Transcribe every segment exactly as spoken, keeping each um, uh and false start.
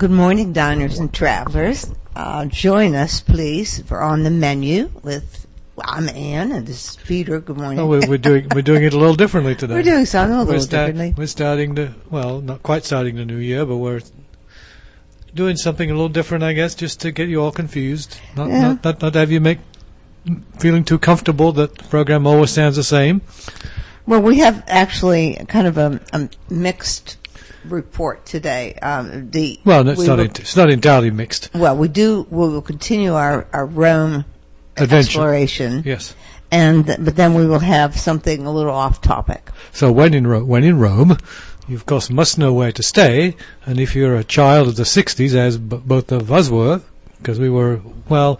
Good morning, diners and travelers. Uh, join us, please, for On the Menu with, well, I'm Ann, and this is Peter. Good morning. Oh, we're, we're doing we're doing it a little differently today. We're doing something a little we're sta- differently. We're starting the, well, not quite starting the new year, but we're doing something a little different, I guess, just to get you all confused. Not Yeah. not, not, not have you make feeling too comfortable that the program always sounds the same. Well, we have actually kind of a, a mixed report today. Um, the Well, no, it's we not will- ent- it's not entirely mixed. well, we do. We will continue our, our Rome Adventure. exploration, Yes. and th- but then we will have something a little off topic. So when in Ro- when in Rome, you of course must know where to stay, and if you're a child of the sixties, as b- both of us were, because we were, well,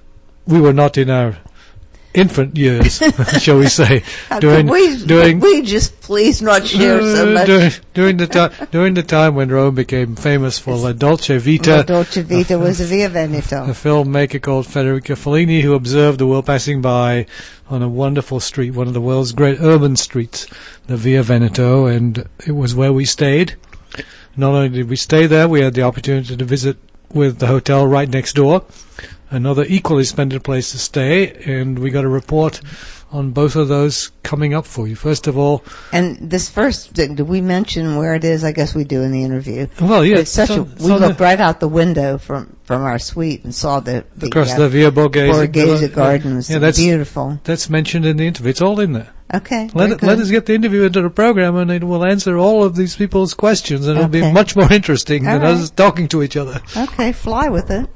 we were not in our infant years, shall we say, How during could we, during we just please not share so uh, much. during, during the time during the time when Rome became famous for La Dolce Vita. La Dolce Vita was a Via Veneto. A filmmaker called Federico Fellini, who observed the world passing by on a wonderful street, one of the world's great urban streets, the Via Veneto, and it was where we stayed. Not only did we stay there, we had the opportunity to visit with the hotel right next door, another equally splendid place to stay, and we got a report on both of those coming up for you. First of all, And this first thing, did we mention where it is? I guess we do in the interview. well, yeah, It's such it's a, on- it's we on looked the- right out the window from, from our suite and saw the, the across uh, the Via Borghese. Borghese Gardens. Yeah, that's Beautiful. that's mentioned in the interview. It's all in there. Okay. Let very it, let good. us get the interview into the program, and it will answer all of these people's questions, and it'll be Okay. much more interesting All than right. us talking to each other. Okay, fly with it.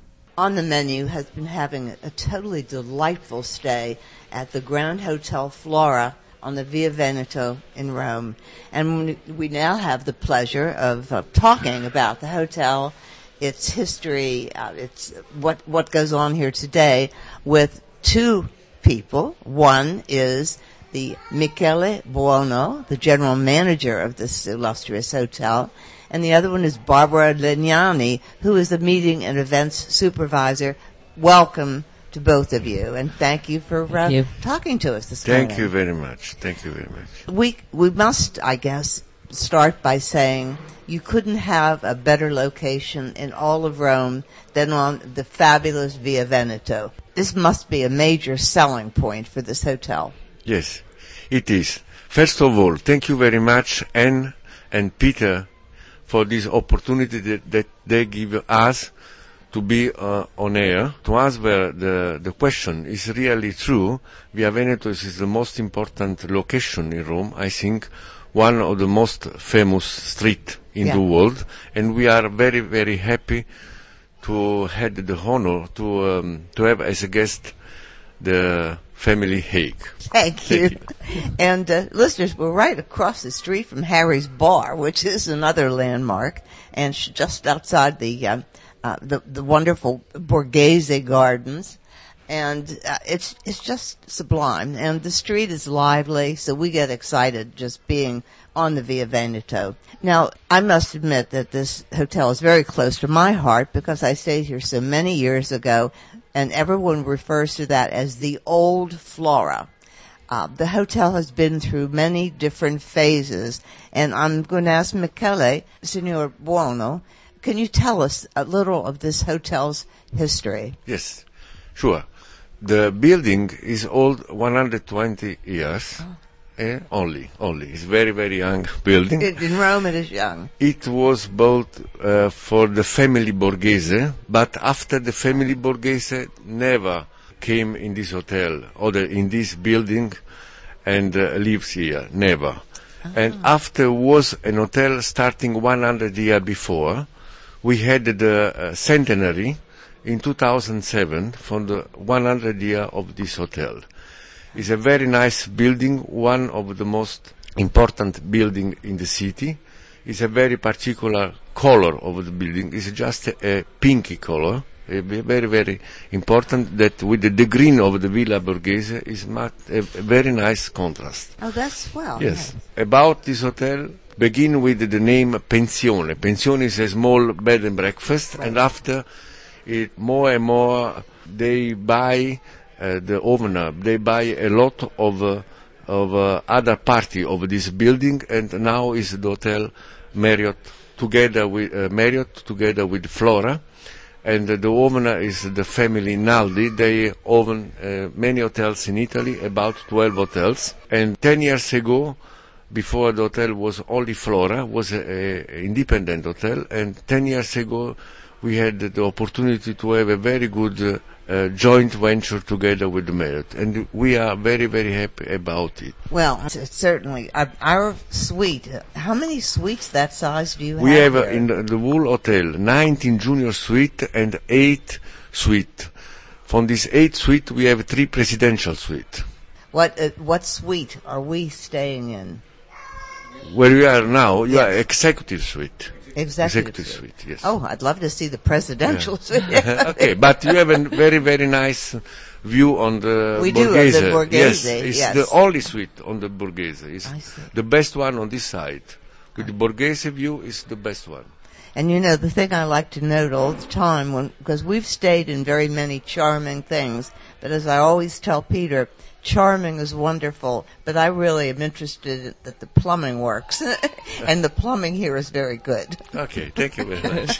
On the Menu has been having a, a totally delightful stay at the Grand Hotel Flora on the Via Veneto in Rome. And we- we now have the pleasure of uh, talking about the hotel, its history, uh, its what what goes on here today with two people. One is the Michele Buono, the general manager of this illustrious hotel, and the other one is Barbara Legnani, who is the meeting and events supervisor. Welcome to both of you, and thank you for uh, you. talking to us this Thank morning. you very much. Thank you very much. We we must, I guess, start by saying you couldn't have a better location in all of Rome than on the fabulous Via Veneto. This must be a major selling point for this hotel. Yes, it is. First of all, thank you very much, Anne and Peter, for this opportunity that, that they give us to be uh, on air. To answer the, the question, is really true. Via Veneto is the most important location in Rome. I think one of the most famous street in Yeah. the world, and we are very, very happy to have the honor to um, to have as a guest the family Haig. Thank you. Thank And uh, listeners, we're right across the street from Harry's Bar, which is another landmark, and sh- just outside the uh, uh, the, the wonderful Borghese Gardens. And uh, it's it's just sublime. And the street is lively, so we get excited just being on the Via Veneto. Now, I must admit that this hotel is very close to my heart because I stayed here so many years ago, and everyone refers to that as the old Flora. Uh, the hotel has been through many different phases, and I'm going to ask Michele, Signor Buono, can you tell us a little of this hotel's history? Yes, sure. The building is old one hundred twenty years, eh, only, only. It's very, very young building. In, in Rome, it is young. It was built uh, for the family Borghese, but after the family Borghese never came in this hotel or the, in this building and uh, lives here, never. And after was an hotel starting one hundred years before, we had the uh, centenary in two thousand seven for the one hundred year of this hotel. It's a very nice building, one of the most important building in the city. It's a very particular color of the building. It's just a, a pinky color, a very, very important that with the, the green of the Villa Borghese is mat, a, a very nice contrast. Oh, that's swell. Yes. About this hotel, begin with the name Pensione. Pensione is a small bed and breakfast, and after it more and more they buy uh, the owner, they buy a lot of uh, of uh, other party of this building, and now is the hotel Marriott together with uh, Marriott, together with Flora. And uh, the owner is the family Naldi. They own uh, many hotels in Italy, about twelve hotels. And ten years ago, before the hotel was only Flora, was an independent hotel. And ten years ago, we had the opportunity to have a very good uh, uh, joint venture together with the Marriott. And we are very, very happy about it. Well, c- certainly. Our, our suite, uh, how many suites that size do you have? We have uh, here? in the, the whole hotel nineteen junior suite and eight suite. From this eight suite, we have three presidential suite. What uh, what suite are we staying in? Where we are now, you Yes. are executive suite. Executive, Executive suite, yes. Oh, I'd love to see the presidential suite. Okay, but you have a very, very nice view on the We do, on Borghese. the Borghese, Yes, it's yes. the only suite on the Borghese. It's I see. the best one on this side. With the Borghese view, is the best one. And you know, the thing I like to note all the time, when because we've stayed in very many charming things, but as I always tell Peter, charming is wonderful, but I really am interested that the plumbing works. And the plumbing here is very good. Okay, thank you very much.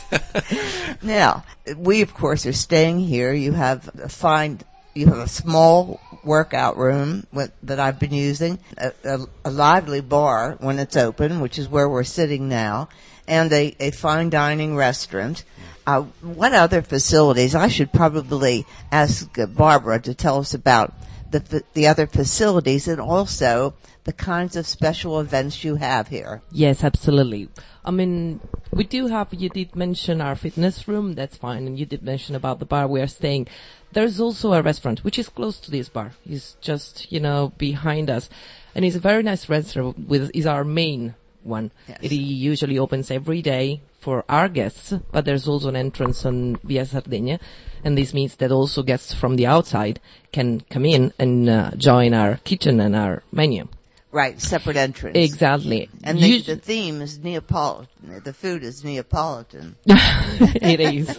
Now, we of course are staying here. You have a fine, you have a small workout room with, that I've been using, a, a, a lively bar when it's open, which is where we're sitting now, and a, a fine dining restaurant. Uh, what other facilities? I should probably ask uh, Barbara to tell us about the the other facilities and also the kinds of special events you have here. Yes, absolutely. I mean, we do have, you did mention our fitness room, that's fine, and you did mention about the bar we are staying. There's also a restaurant, which is close to this bar. It's just, you know, behind us. And it's a very nice restaurant, with, is our main one. Yes. It usually opens every day for our guests, but there's also an entrance on Via Sardegna, and this means that also guests from the outside can come in and uh, join our kitchen and our menu. Right, separate entrance. Exactly. And the, Us- the theme is Neapolitan. The food is Neapolitan. it is.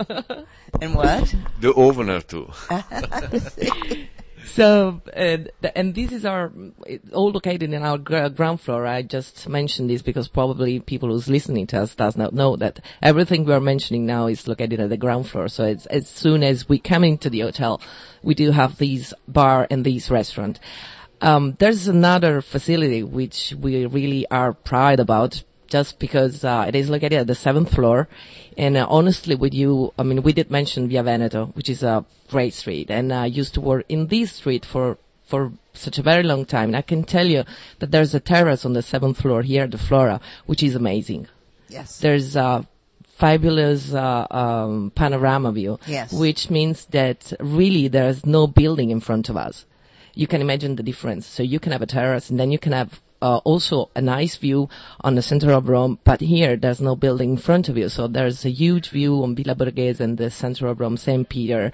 And what? The owner too. So, uh, the, and this is our, it's all located in our gr- ground floor. I just mentioned this because probably people who's listening to us does not know that everything we're mentioning now is located at the ground floor. So it's, as soon as we come into the hotel, we do have this bar and this restaurant. Um, there's another facility which we really are proud about, just because uh, it is located at the seventh floor. And uh, honestly with you, I mean, we did mention Via Veneto, which is a great street, and I uh, used to work in this street for for such a very long time. And I can tell you that there's a terrace on the seventh floor here at the Flora, which is amazing. Yes. There's a fabulous uh, um, panorama view, Yes. which means that really there's no building in front of us. You can imagine the difference. So you can have a terrace, and then you can have uh, also a nice view on the center of Rome, but here there's no building in front of you. So there's a huge view on Villa Borghese and the center of Rome, Saint Peter.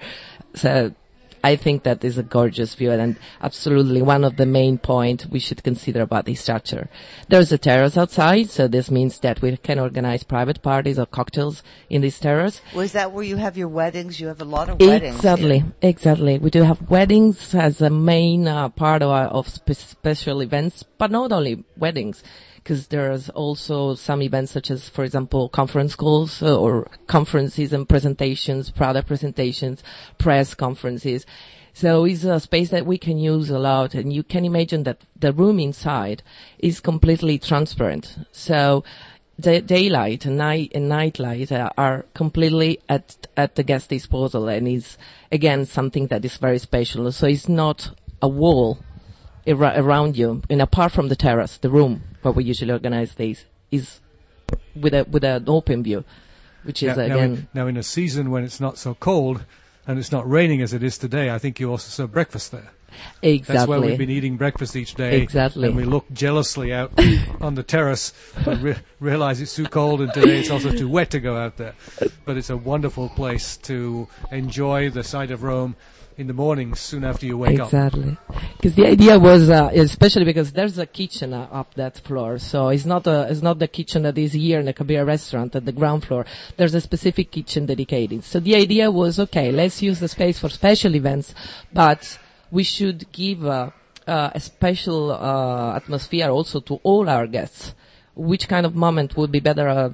So I think that is a gorgeous view, and absolutely one of the main points we should consider about this structure. There's a terrace outside, so this means that we can organize private parties or cocktails in this terrace. Was that where you have your weddings? You have a lot of weddings. Exactly, here. exactly. We do have weddings as a main uh, part of, our, of spe- special events, but not only weddings, because there's also some events such as, for example, conference calls uh, or conferences and presentations, product presentations, press conferences. So it's a space that we can use a lot, and you can imagine that the room inside is completely transparent. So the daylight and night and nightlight uh, are completely at at the guest disposal, and is again something that is very special. So it's not a wall ar- around you, and apart from the terrace, the room where we usually organize these is with a with an open view, which is now, now again in, now in a season when it's not so cold and it's not raining as it is today, I think you also serve breakfast there. exactly. That's where we've been eating breakfast each day. Exactly. And we look jealously out on the terrace and re- realize it's too cold, and today it's also too wet to go out there. But it's a wonderful place to enjoy the sight of Rome in the mornings soon after you wake up. Exactly. Because the idea was, uh, especially because there's a kitchen uh, up that floor, so it's not a, it's not the kitchen that is here in the Kabira restaurant at the ground floor. There's a specific kitchen dedicated. So the idea was, okay, let's use the space for special events, but we should give uh, uh, a special uh, atmosphere also to all our guests. Which kind of moment would be better uh,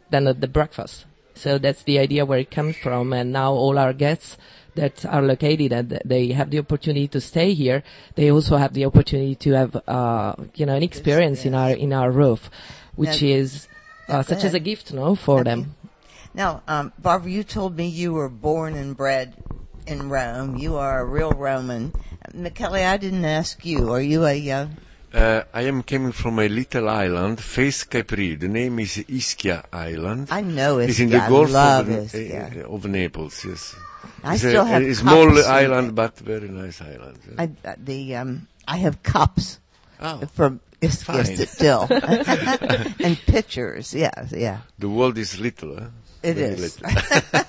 than at the breakfast. So that's the idea where it comes from. And now all our guests that are located and they have the opportunity to stay here, they also have the opportunity to have, uh, you know, an experience in our, in our roof, which now, is, uh, such as a gift, no, for okay. them. Now, um, Barbara, you told me you were born and bred in Rome. You are a real Roman. Michele, I didn't ask you. Are you a, uh, Uh, I am coming from a little island, Fes Capri. The name is Ischia Island. I know Ischia. It's in the I Gulf love of, Ischia. uh, of Naples, yes. I it's still a, have a cups small in island, it. but very nice island. Yeah. I, uh, the, um, I have cups Oh, from Ischia fine. still. And pictures, yes, yeah. The world is little, huh? It Very is. little.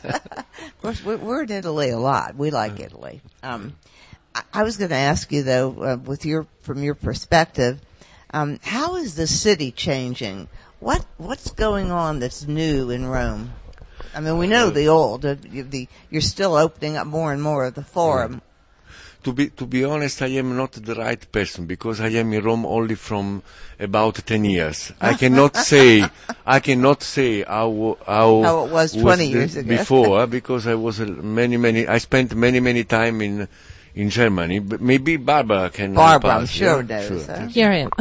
Of course, we're, we're in Italy a lot. We like Italy. Um, I, I was going to ask you though, uh, with your from your perspective, um, how is the city changing? What what's going on that's new in Rome? I mean, we know the old. Uh, you- the, you're still opening up more and more of the Forum. To be to be honest, I am not the right person because I am in Rome only from about ten years. I cannot say I cannot say how how, How it was twenty the- years ago. before because I was uh, many many I spent many many time in in Germany. But maybe Barbara can help Barbara, I'm us, sure yeah? knows. Sure. Huh? Here I am.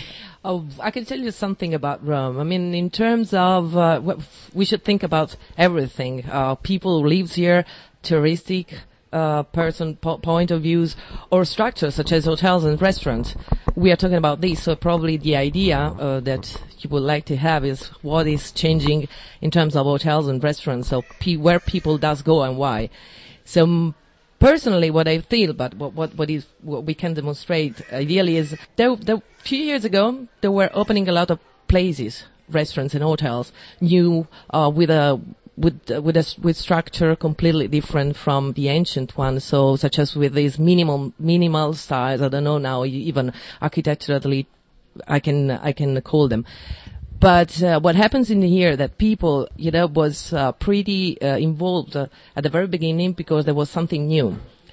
Oh, I can tell you something about Rome. I mean, in terms of, uh, what we should think about everything. Uh, people who lives here, touristic, uh, person po- point of views, or structures such as hotels and restaurants. We are talking about this, so probably the idea, uh, that you would like to have is what is changing in terms of hotels and restaurants, so pe- where people does go and why. So, mm, personally, what I feel, but what, what, what is, what we can demonstrate ideally is there, there, a few years ago, there were opening a lot of places, restaurants and hotels, new, uh, with a, with, uh, with a, with structure completely different from the ancient one. So, such as with these minimal, minimal styles, I don't know now, even architecturally, I can, I can call them. But uh, what happens in here that people, you know, was uh, pretty uh, involved uh, at the very beginning because there was something new.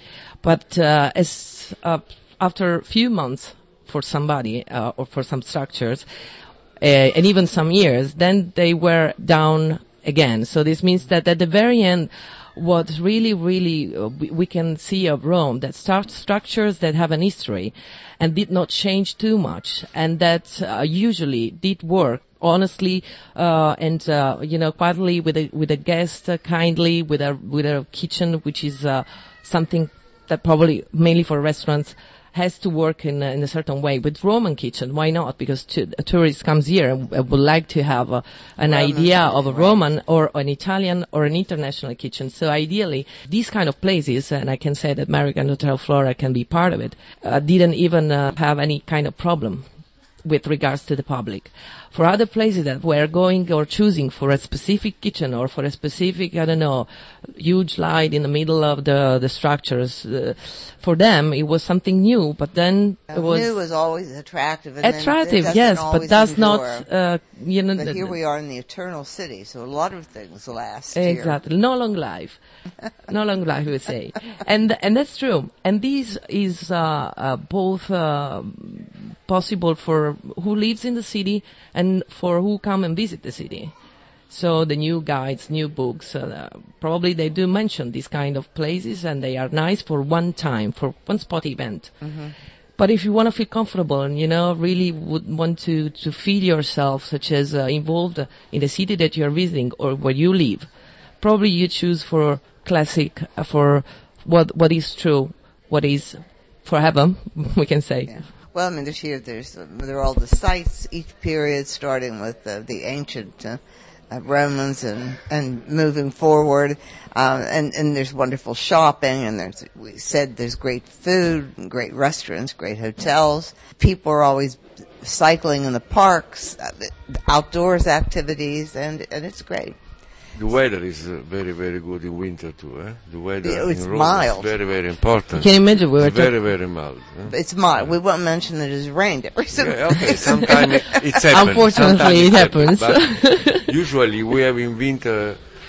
But uh, as uh, after a few months for somebody uh, or for some structures, uh, and even some years, then they were down again. So this means that at the very end, what really, really uh, we, we can see of Rome, that start structures that have an history and did not change too much, and that uh, usually did work honestly uh and uh you know quietly with a with a guest, uh, kindly with a with a kitchen which is uh something that probably mainly for restaurants has to work in a, in a certain way. With Roman kitchen, why not? Because to, a tourist comes here and uh, would like to have a, an Roman idea of a kitchen, Roman or an Italian or an international kitchen. So ideally, these kind of places, and I can say that American Hotel Flora can be part of it, uh, didn't even uh, have any kind of problem with regards to the public. For other places that were going or choosing for a specific kitchen or for a specific, I don't know, huge light in the middle of the the structures, uh, for them it was something new, but then it was New is always attractive. And then it attractive, doesn't yes, but always does endure. not, uh, you know, But th- here we are in the eternal city, so a lot of things last exactly. No long life. No long life, we say. And, and that's true. And this is, uh, uh, both, uh, possible for who lives in the city and for who come and visit the city. So the new guides, new books, uh, probably they do mention these kind of places and they are nice for one time, for one spot event. Mm-hmm. But if you want to feel comfortable and, you know, really would want to, to feel yourself such as uh, involved in the city that you're visiting or where you live, probably you choose for classic, uh, for what, what is true, what is for heaven, we can say. Yeah. Well, I mean, this year there's, uh, there are all the sites, each period starting with uh, the ancient uh, uh, Romans and, and moving forward. Uh, and, and there's wonderful shopping, and there's, we said there's great food, and great restaurants, great hotels. People are always cycling in the parks, uh, outdoors activities, and, and it's great. The weather is uh, very, very good in winter too. Eh? The weather Yeah, it's in Rome mild. is very, very important. Can you imagine we were It's very, talking, very mild. Eh? It's mild. We won't mention that it's rained every single Yeah, okay, sometimes it, it's happened. Unfortunately, Sometimes it happens. But usually we have in winter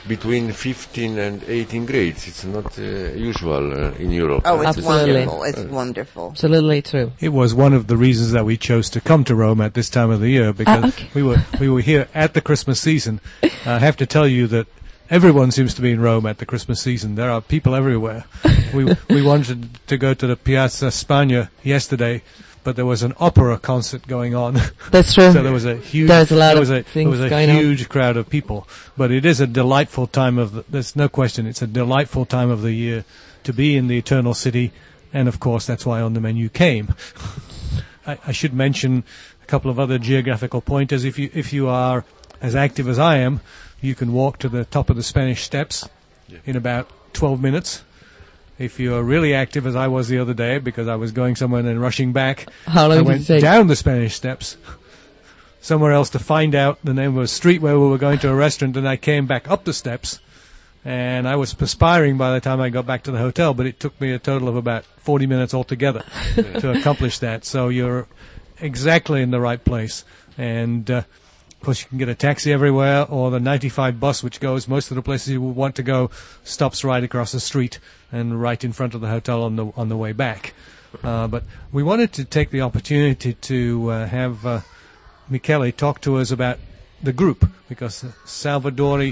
between fifteen and eighteen grades. It's not uh, usual uh, in Europe. Oh, it's Absolutely. wonderful. It's wonderful. Absolutely true. It was one of the reasons that we chose to come to Rome at this time of the year, because Ah, okay. we were we were here at the Christmas season. I have to tell you that everyone seems to be in Rome at the Christmas season. There are people everywhere. we we wanted to go to the Piazza Spagna yesterday, but there was an opera concert going on. That's true. So there was a huge, There's a lot there of was a, things there was a going on. huge crowd of people. But it is a delightful time of, the, there's no question, it's a delightful time of the year to be in the Eternal City. And of course, that's why On the Menu came. I, I should mention a couple of other geographical pointers. If you, if you are as active as I am, you can walk to the top of the Spanish Steps Yeah. in about twelve minutes. If you're really active, as I was the other day, because I was going somewhere and then rushing back, How long I did it went take? down the Spanish Steps, somewhere else to find out the name of a street where we were going to a restaurant, and I came back up the steps, and I was perspiring by the time I got back to the hotel, but it took me a total of about forty minutes altogether to accomplish that. So you're exactly in the right place. And, uh, of course, you can get a taxi everywhere, or the ninety-five bus, which goes most of the places you would want to go, stops right across the street and right in front of the hotel on the on the way back. Uh, but we wanted to take the opportunity to uh, have uh, Michele talk to us about the group, because the Salvadori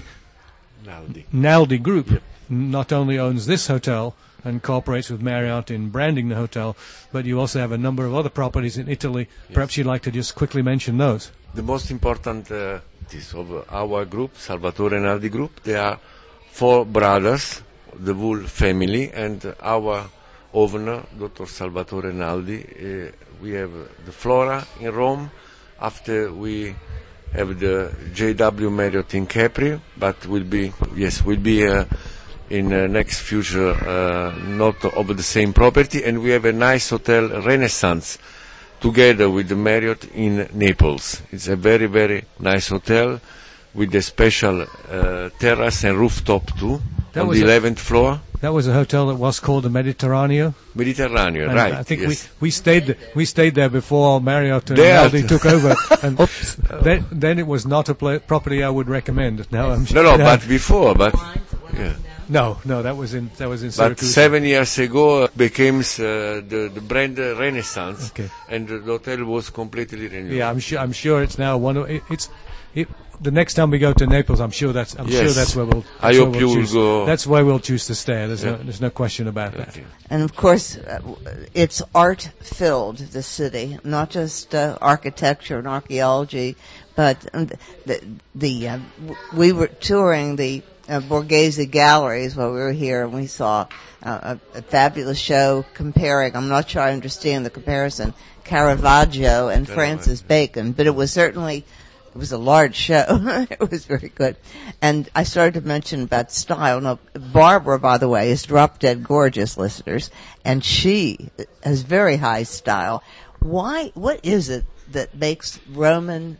Naldi. Naldi Group not only owns this hotel and cooperates with Marriott in branding the hotel, but you also have a number of other properties in Italy. Perhaps you'd like to just quickly mention those. The most important uh, is of our group, Salvatore Naldi Group. There are four brothers, the whole family, and our owner, Doctor Salvatore Naldi. Uh, we have the Flora in Rome. After we have the J W Marriott in Capri, but will be yes, will be uh, in uh, next future uh, not of the same property. And we have a nice hotel, Renaissance, together with the Marriott in Naples. It's a very, very nice hotel with a special uh, terrace and rooftop too, That on was the a- eleventh floor. That was a hotel that was called the Mediterraneo. Mediterranean, And right? I think yes. we, we stayed th- we stayed there before Marriott and There. Naldi took over. And then, then it was not a pla- property I would recommend. Now I'm no, no, now- but before, but yeah. no, no, that was in that was in But Syracuse. seven years ago uh, became uh, the the brand uh, Renaissance, Okay. and the hotel was completely renewed. Yeah, I'm sure. I'm sure it's now one of it, it's. It, the next time we go to Naples, I'm sure that's. I'm sure Yes. that's where we'll. I that's where hope we'll you will choose, go. That's where we'll choose to stay. There's no. Yeah. There's no question about that. Okay. And of course, uh, it's art-filled, the city, not just uh, architecture and archaeology, but um, the, the uh, w- we were touring the uh, Borghese galleries while we were here, and we saw uh, a, a fabulous show comparing, I'm not sure I understand the comparison, Caravaggio and Francis Bacon, but it was certainly, it was a large show. It was very good. And I started to mention about style. Now, Barbara, by the way, is drop dead gorgeous, listeners, and she has very high style. Why, what is it that makes Roman,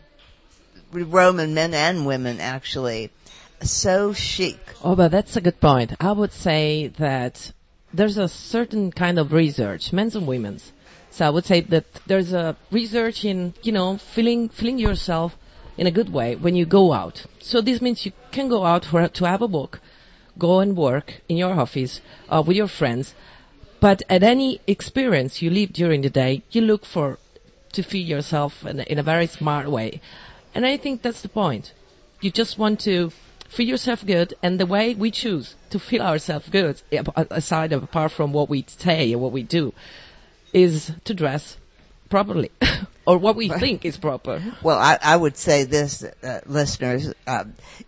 Roman men and women actually so chic? Oh, but that's a good point. I would say that there's a certain kind of research, men's and women's. So I would say that there's a research in, you know, feeling, feeling yourself in a good way when you go out. So this means you can go out for, to have a book, go and work in your office, uh, with your friends. But at any experience you live during the day, you look for, to feel yourself in, in a very smart way. And I think that's the point. You just want to feel yourself good, and the way we choose to feel ourselves good, aside of, apart from what we say and what we do, is to dress properly, or what we think is proper. Well, I, I would say this, uh, listeners, uh,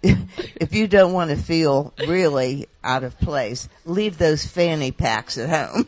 if you don't want to feel really out of place, leave those fanny packs at home.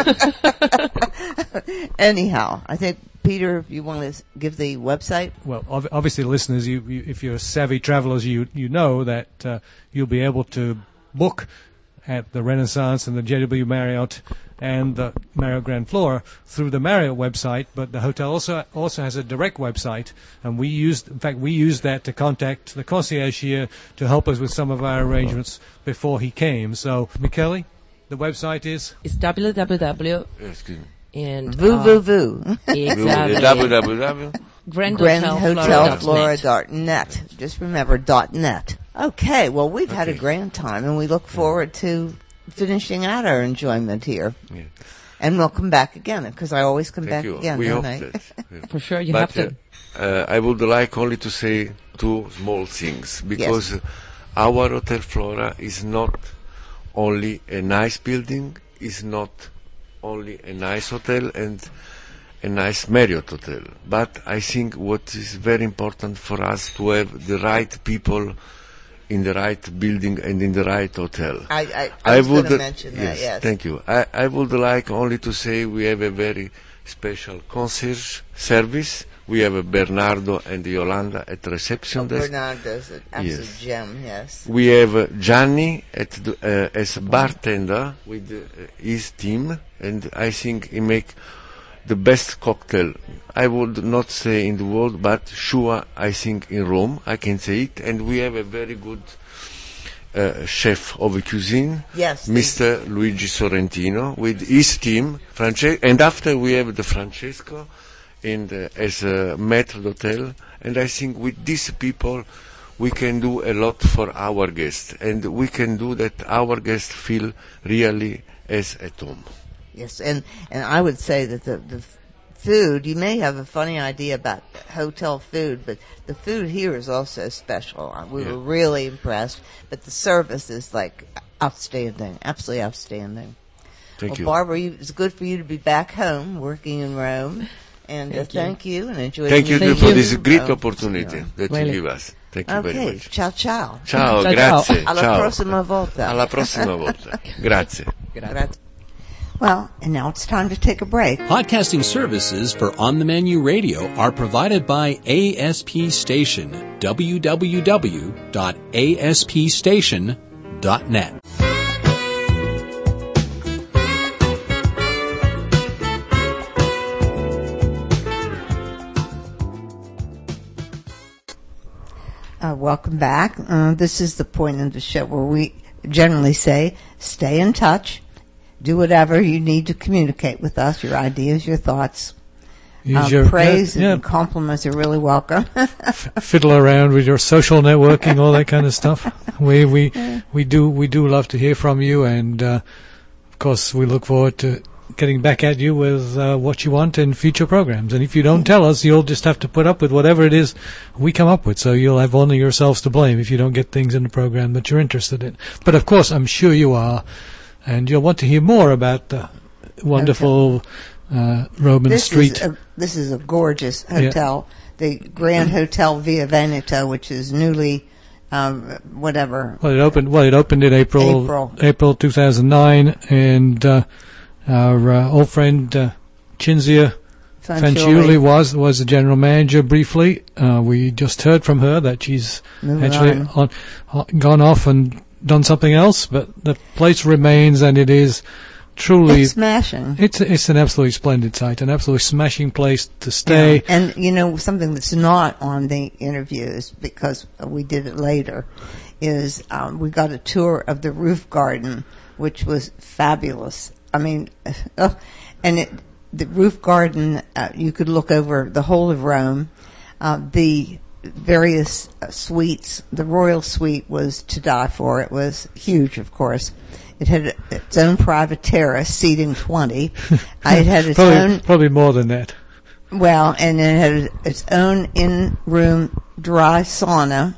Anyhow, I think, Peter, if you want to s- give the website. Well, ob- obviously, listeners, you, you, if you're savvy travelers, you you know that uh, you'll be able to book at the Renaissance and the J W Marriott and the Marriott Grand Flora through the Marriott website, but the hotel also also has a direct website, and we used, in fact, we used that to contact the concierge here to help us with some of our arrangements before he came. So, Michele, the website is It's www Excuse me. and Voo, uh, voo, voo. exactly www. Grand Grand Hotel Hotel Florida dot Flora net. dot net. Just remember, dot net. Okay, well, we've had a Okay. grand time, and we look forward to finishing out our enjoyment here. Yeah. And we'll come back again, because I always come Thank back you. again, we don't hope I? that. Yeah. For sure, you but, have to. Uh, uh, I would like only to say two small things, because Yes. uh, our Hotel Flora is not only a nice building, is not only a nice hotel and a nice Marriott hotel, but I think what is very important for us to have the right people in the right building and in the right hotel. I, I, I, was going to mention that, yes, yes. Thank you. I, I would like only to say we have a very special concierge service. We have a Bernardo and Yolanda at reception Oh, desk. Bernardo's an absolute Yes. gem, yes. We have uh, Gianni at the, uh, as a bartender with uh, his team, and I think he make the best cocktail. I would not say in the world, but sure, I think in Rome, I can say it. And we have a very good uh, chef of cuisine, Yes. the- Mister Luigi Sorrentino, with his team, France- and after we have the Francesco in the, as a maître d'hôtel, and I think with these people we can do a lot for our guests, and we can do that our guests feel really as at home. Yes, and, and I would say that the, the f- food, you may have a funny idea about hotel food, but the food here is also special. Uh, We Yeah. were really impressed, but the service is like outstanding, absolutely outstanding. Thank well, you. Barbara, you, it's good for you to be back home working in Rome, and Thank uh, you. thank you and enjoy Thank the you Thank for you. this great Oh, opportunity yeah. that Really. you give us. Thank you very Okay, much. ciao ciao. Ciao, Ciao, grazie. Alla ciao. prossima volta. Alla prossima volta. Grazie. Grazie. Well, and now it's time to take a break. Podcasting services for On the Menu Radio are provided by A S P Station, w w w dot a s p station dot net. Uh, welcome back. Uh, this is the point of the show where we generally say, stay in touch, do whatever you need to communicate with us, your ideas, your thoughts. Use Uh, your- praise yeah, and compliments are really welcome. yeah, fiddle around with your social networking, all that kind of stuff. We we we do we do love to hear from you, and uh, of course we look forward to getting back at you with uh, what you want in future programs. And if you don't tell us, you'll just have to put up with whatever it is we come up with. So you'll have only yourselves to blame if you don't get things in the program that you're interested in. But of course, I'm sure you are, and you'll want to hear more about the wonderful uh, Roman this Street. is a, this is a gorgeous hotel, the Grand Hotel Via Veneto, which is newly, um, whatever. Well, it opened. Well, it opened in April, April. April two thousand nine, and uh, our uh, old friend uh, Cinzia Fanciulli was was the general manager briefly. Uh, we just heard from her that she's Moving actually on. on, on, gone off and done something else, but the place remains, and it is truly. It's smashing. It's it's an absolutely splendid site, an absolutely smashing place to stay. Yeah. And, you know, something that's not on the interviews, because we did it later, is um, we got a tour of the roof garden, which was fabulous. I mean, uh, and it, the roof garden, uh, you could look over the whole of Rome. Uh, the various uh, suites, the royal suite was to die for. It was huge, of course. It had its own private terrace, seating twenty. Uh, it had its probably, own, probably more than that. well, and it had its own in-room dry sauna,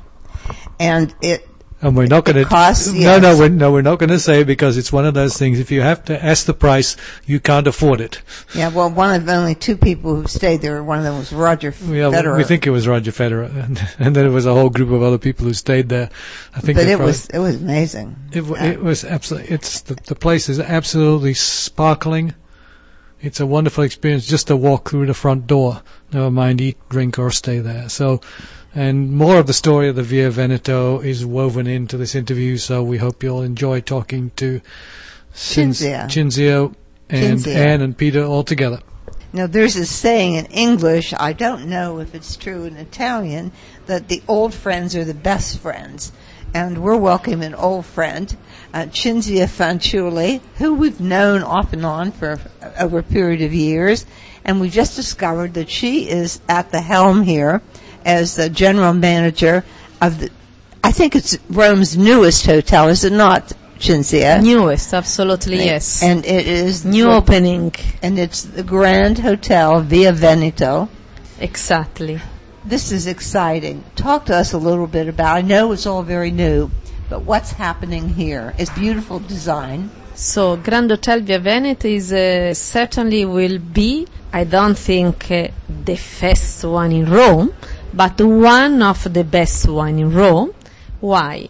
and it And we're not going to. costs, No, yes. no, we're, no, we're not going to say, because it's one of those things. If you have to ask the price, you can't afford it. Yeah, well, one of only two people who stayed there, one of them was Roger Yeah, Federer. we think it was Roger Federer, and, and then there was a whole group of other people who stayed there. I think but they it probably- was it was amazing. It, w- it was absolutely. It's the, the place is absolutely sparkling. It's a wonderful experience just to walk through the front door. Never mind eat, drink, or stay there. So, and more of the story of the Via Veneto is woven into this interview. So we hope you'll enjoy talking to Cin- Cinzia. Cinzia and Cinzia. Anne and Peter all together. Now, there's a saying in English, I don't know if it's true in Italian, that the old friends are the best friends. And we're welcoming an old friend, uh, Cinzia Fanciulli, who we've known off and on for over a period of years. And we just discovered that she is at the helm here as the general manager of the I think it's Rome's newest hotel, is it not, Cinzia? Newest, absolutely, yes. And it is new the, opening. And it's the Grand Hotel Via Veneto. Exactly. This is exciting. Talk to us a little bit about, I know it's all very new, but what's happening here? It's beautiful design. So, Grand Hotel Via Veneto is uh, certainly will be, I don't think, uh, the first one in Rome, but one of the best one in Rome. Why?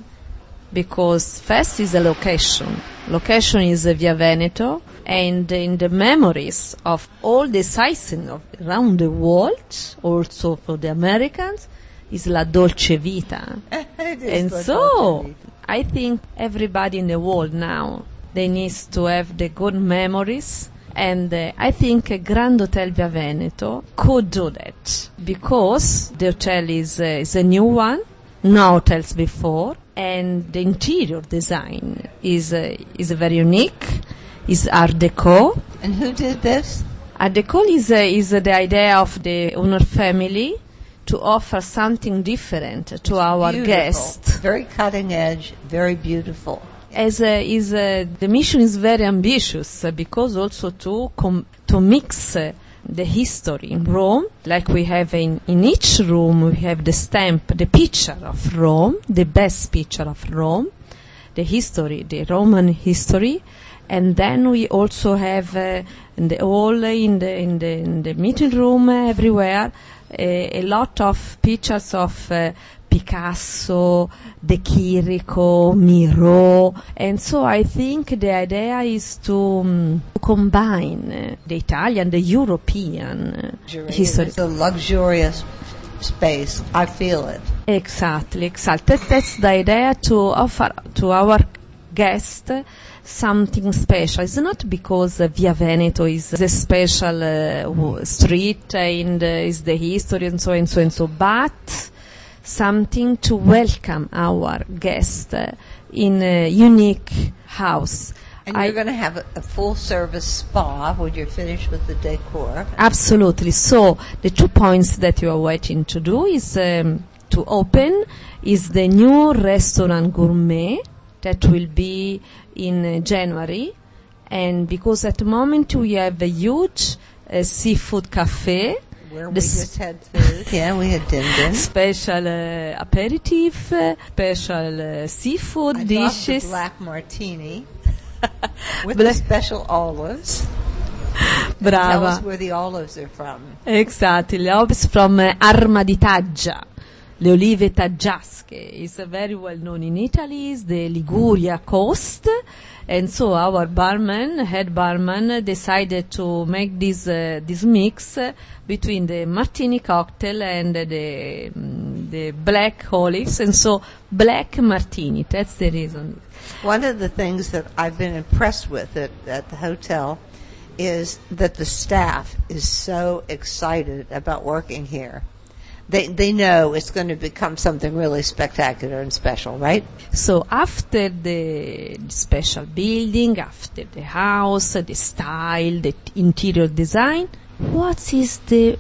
Because first is a location. Location is uh, Via Veneto, and in the memories of all the citizens of around the world, also for the Americans, is La Dolce Vita. And so, I think everybody in the world now, they need to have the good memories, and uh, I think a Grand Hotel Via Veneto could do that, because the hotel is, uh, is a new one, no hotels before, and the interior design is uh, is very unique, is Art Deco. And who did this? Art Deco is, uh, is uh, the idea of the owner family to offer something different to it's our beautiful. guests. Very cutting edge, very beautiful. As uh, is uh, the mission is very ambitious uh, because also to com- to mix uh, the history in Rome, like we have in, in each room we have the stamp, the picture of Rome, the best picture of Rome, the history, the Roman history, and then we also have uh, in the hall, in the in the in the meeting room, uh, everywhere, uh, a lot of pictures of uh, Picasso, De Chirico, Miro, and so I think the idea is to um, combine uh, the Italian, the European uh, history. It's a luxurious space. I feel it. Exactly, exactly. That's the idea, to offer to our guests something special. It's not because uh, Via Veneto is a special uh, street and uh, is the history and so and so and so, but something to welcome our guests uh, in a unique house. And I you're going to have a, a full-service spa when you're finished with the decor. Absolutely. So the two points that you are waiting to do is um, to open is the new restaurant gourmet that will be in uh, January, and because at the moment we have a huge uh, seafood cafe. Where we just had food. Yeah, we had dim dim. Special uh, aperitif, uh, special uh, seafood I dishes. The black martini with Black- the special olives. Brava. Tell us where the olives are from. Exactly. The olives from uh, Arma di Taggia. Le olive taggiasche. It's uh, very well known in Italy. It's the Liguria coast. And so our barman, head barman, decided to make this uh, this mix uh, between the martini cocktail and uh, the um, the black olives, and so black martini. That's the reason. One of the things that I've been impressed with at, at the hotel is that the staff is so excited about working here. They they know it's going to become something really spectacular and special, right? So after the special building, after the house, the style, the interior design, what is the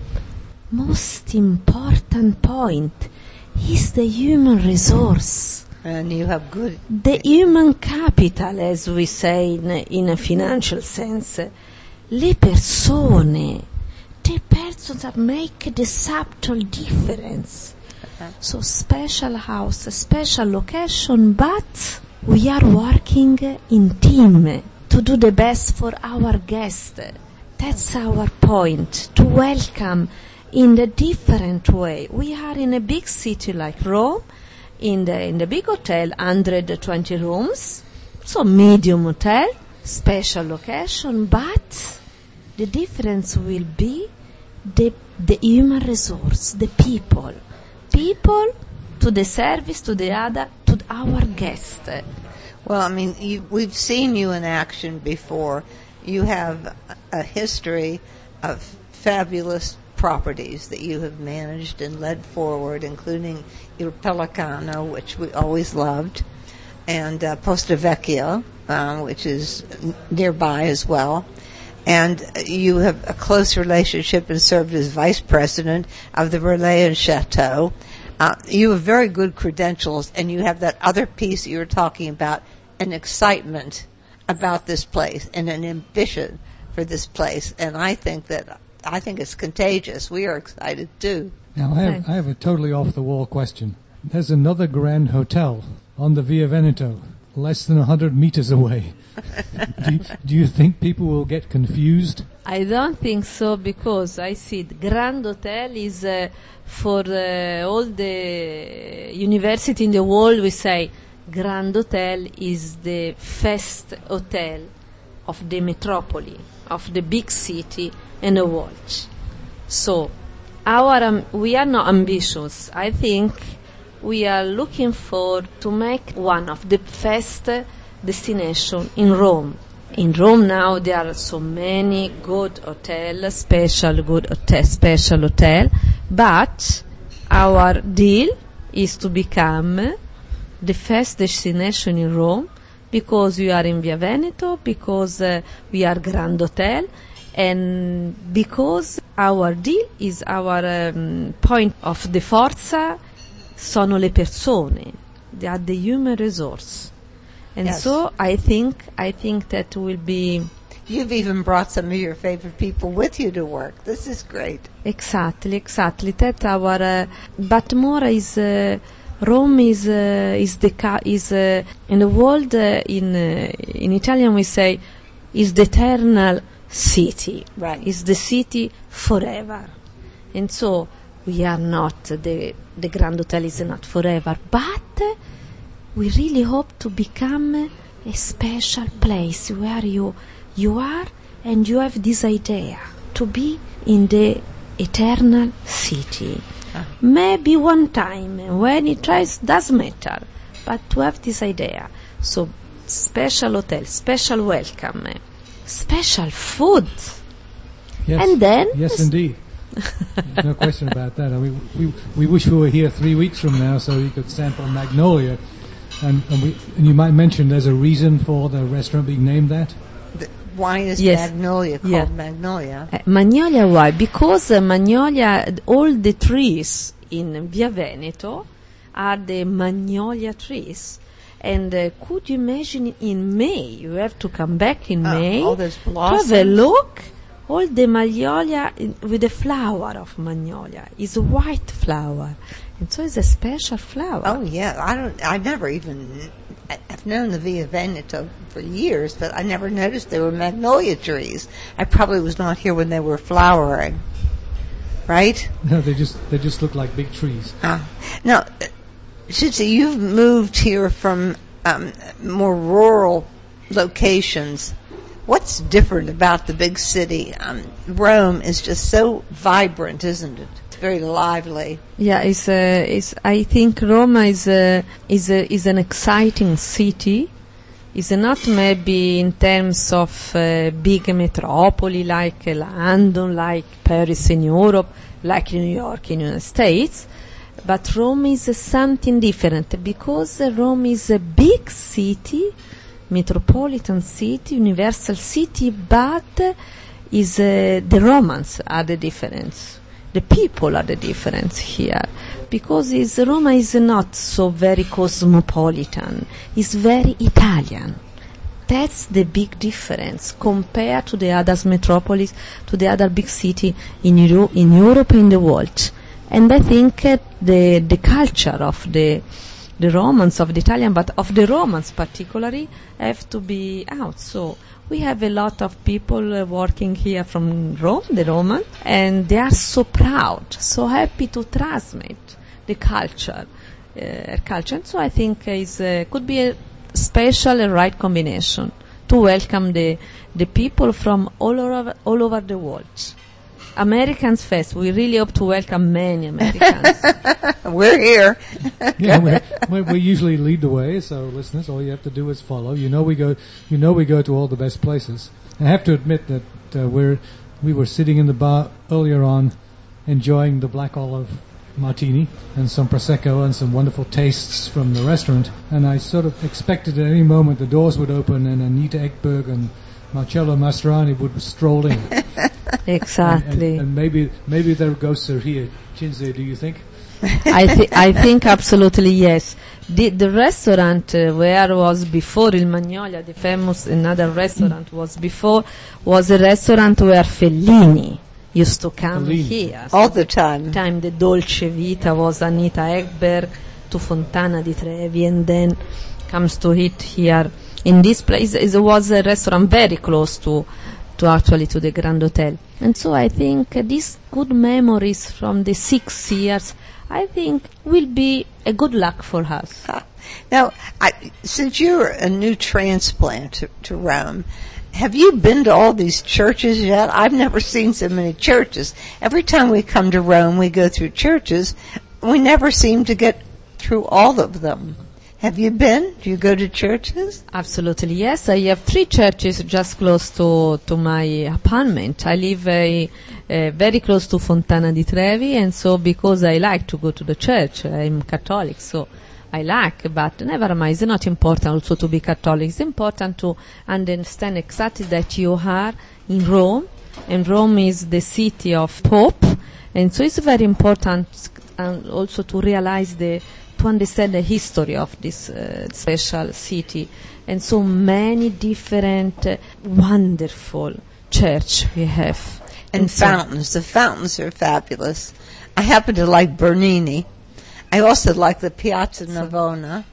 most important point is the human resource. And you have good... The human capital, as we say in, in a financial sense. Le persone. The persons that make the subtle difference. Uh-huh. So special house, special location, but we are working in team to do the best for our guests. That's our point, to welcome in a different way. We are in a big city like Rome, in the in the big hotel, one hundred twenty rooms, so medium hotel, special location, but the difference will be the the human resource, the people. People to the service, to the other, to our guests. Well, I mean, you, we've seen you in action before. You have a history of fabulous properties that you have managed and led forward, including Il Pelicano, which we always loved, and uh, Posto Vecchio, uh, which is n- nearby as well. And you have a close relationship and served as vice president of the Relais and Chateau. uh, you have very good credentials, and you have that other piece you were talking about, an excitement about this place and an ambition for this place. And I think that I think it's contagious. We are excited too. Now, I have, I have a totally off-the-wall question. There's another Grand Hotel on the Via Veneto, less than one hundred meters away. do, you, do you think people will get confused? I don't think so, because I see the Grand Hotel is uh, for uh, all the university in the world. We say Grand Hotel is the first hotel of the metropole, of the big city in the world. So our um, we are not ambitious. I think we are looking for to make one of the first destination in Rome. In Rome now there are so many good hotels, special good hotel, special hotel, but our deal is to become the first destination in Rome, because we are in Via Veneto, because uh, we are Grand Hotel, and because our deal is our um, point of the forza sono le persone, they are the human resource. And Yes. so I think I think that will be You've even brought some of your favorite people with you to work. This is great. exactly exactly that our uh, but more is uh, Rome is uh, is the ca- is uh, in the world uh, in uh, in Italian we say is the eternal city, Right. is the city forever. And so we are not the the Grand Hotel is not forever, but uh, we really hope to become a special place where you you are and you have this idea to be in the eternal city. Ah. Maybe one time when it tries does matter, but to have this idea. So special hotel, special welcome, special food. Yes. And then- Yes, indeed. No question about that. I mean, we we wish we were here three weeks from now so we could sample Magnolia. And, and, we, and you might mention there's a reason for the restaurant being named that. The wine is Yes. Magnolia, called Yeah. Magnolia. Uh, Magnolia, why? Because uh, Magnolia, all the trees in Via Veneto are the Magnolia trees. And uh, could you imagine in May, you have to come back in Oh, May, all those to have a blossoms. look, all the Magnolia in, with the flower of Magnolia is a white flower. And so it's a special flower. Oh yeah, I don't. I never even. I- I've known the Via Veneto for years, but I never noticed there were magnolia trees. I probably was not here when they were flowering. Right? No, they just they just look like big trees. Ah. Now, uh, Shitsi, you've moved here from um, more rural locations. What's different about the big city? Um, Rome is just so vibrant, isn't it? It's very lively. Yeah, it's, uh, it's, I think Roma is, uh, is, uh, is an exciting city. It's not maybe in terms of uh, big metropoli like uh, London, like Paris in Europe, like New York in the United States. But Rome is uh, something different because uh, Rome is a big city, metropolitan city, universal city, but uh, is uh, the Romans are the difference. The people are the difference here, because is, Roma is not so very cosmopolitan. It's very Italian. That's the big difference compared to the other metropolis, to the other big city in, Euro- in Europe and in the world. And I think uh, the the culture of the the Romans, of the Italian, but of the Romans particularly, have to be out. So we have a lot of people uh, working here from Rome, the Roman, and they are so proud, so happy to transmit the culture, uh, culture. And so I think is uh, could be a special and right combination to welcome the the people from all over all over the world. Americans first. We really hope to welcome many Americans. We're here. Yeah, we we we usually lead the way. So, listeners, all you have to do is follow. You know we go. You know we go to all the best places. I have to admit that uh, we're we were sitting in the bar earlier on, enjoying the black olive martini and some prosecco and some wonderful tastes from the restaurant. And I sort of expected at any moment the doors would open and Anita Ekberg and Marcello Mastroianni would stroll in. Exactly. And, and, and maybe maybe their ghosts are here. Chinze, do you think? I, th- I think absolutely yes. The, the restaurant uh, where was before Il Magnolia, the famous another restaurant was before, was a restaurant where Fellini used to come Fellini. here. All the time. time the Dolce Vita was Anita Ekberg to Fontana di Trevi, and then comes to eat here in this place. It was a restaurant very close to to actually to the Grand Hotel. And so I think uh, these good memories from the six years, I think, will be a good luck for us. Now, I, since you're a new transplant to, to Rome, have you been to all these churches yet? I've never seen so many churches. Every time we come to Rome, we go through churches. We never seem to get through all of them. Have you been? Do you go to churches? Absolutely, yes. I have three churches just close to, to my apartment. I live uh, uh, very close to Fontana di Trevi, and so because I like to go to the church, I'm Catholic, so I like, but never mind, it's not important also to be Catholic. It's important to understand exactly that you are in Rome, and Rome is the city of Pope, and so it's very important um, also to realize the to understand the history of this uh, special city, and so many different uh, wonderful church we have. And, and so fountains. The fountains are fabulous. I happen to like Bernini. I also like the Piazza Navona.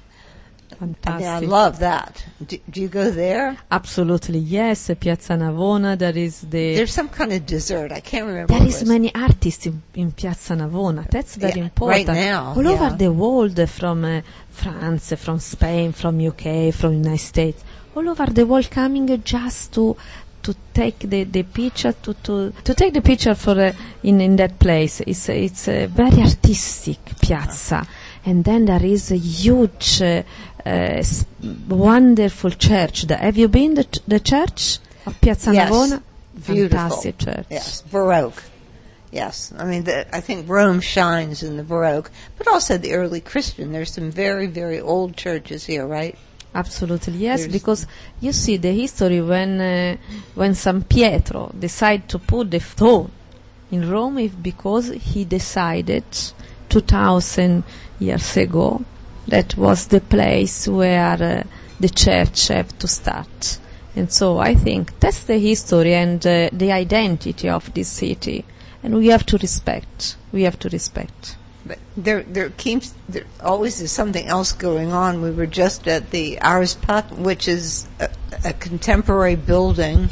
I mean, I fantastic. love that. Do, do you go there? Absolutely, yes. uh, Piazza Navona, there is the There's some kind of dessert. I can't remember. There what is it was. many artists in, in Piazza Navona. That's very Yeah, important. right now, All yeah. over the world, uh, from uh, France, uh, from Spain, from U K, from United States, all over the world coming uh, just to to take the, the picture, to, to to take the picture for uh, in in that place. It's uh, it's a very artistic piazza, and then there is a huge, uh, uh, s- wonderful church. The, have you been to the church of Piazza Yes. Navona? Beautiful. Fantastic church. Yes, Baroque. Yes, I mean, the, I think Rome shines in the Baroque, but also the early Christian. There's some very, very old churches here, right? Absolutely, yes, There's- because you see the history when uh, when San Pietro decided to put the throne in Rome, if because he decided two thousand years ago that was the place where uh, the church have to start. And so I think that's the history and uh, the identity of this city, and we have to respect. We have to respect. But there, there keeps, there always is something else going on. We were just at the Arspat, which is a, a contemporary building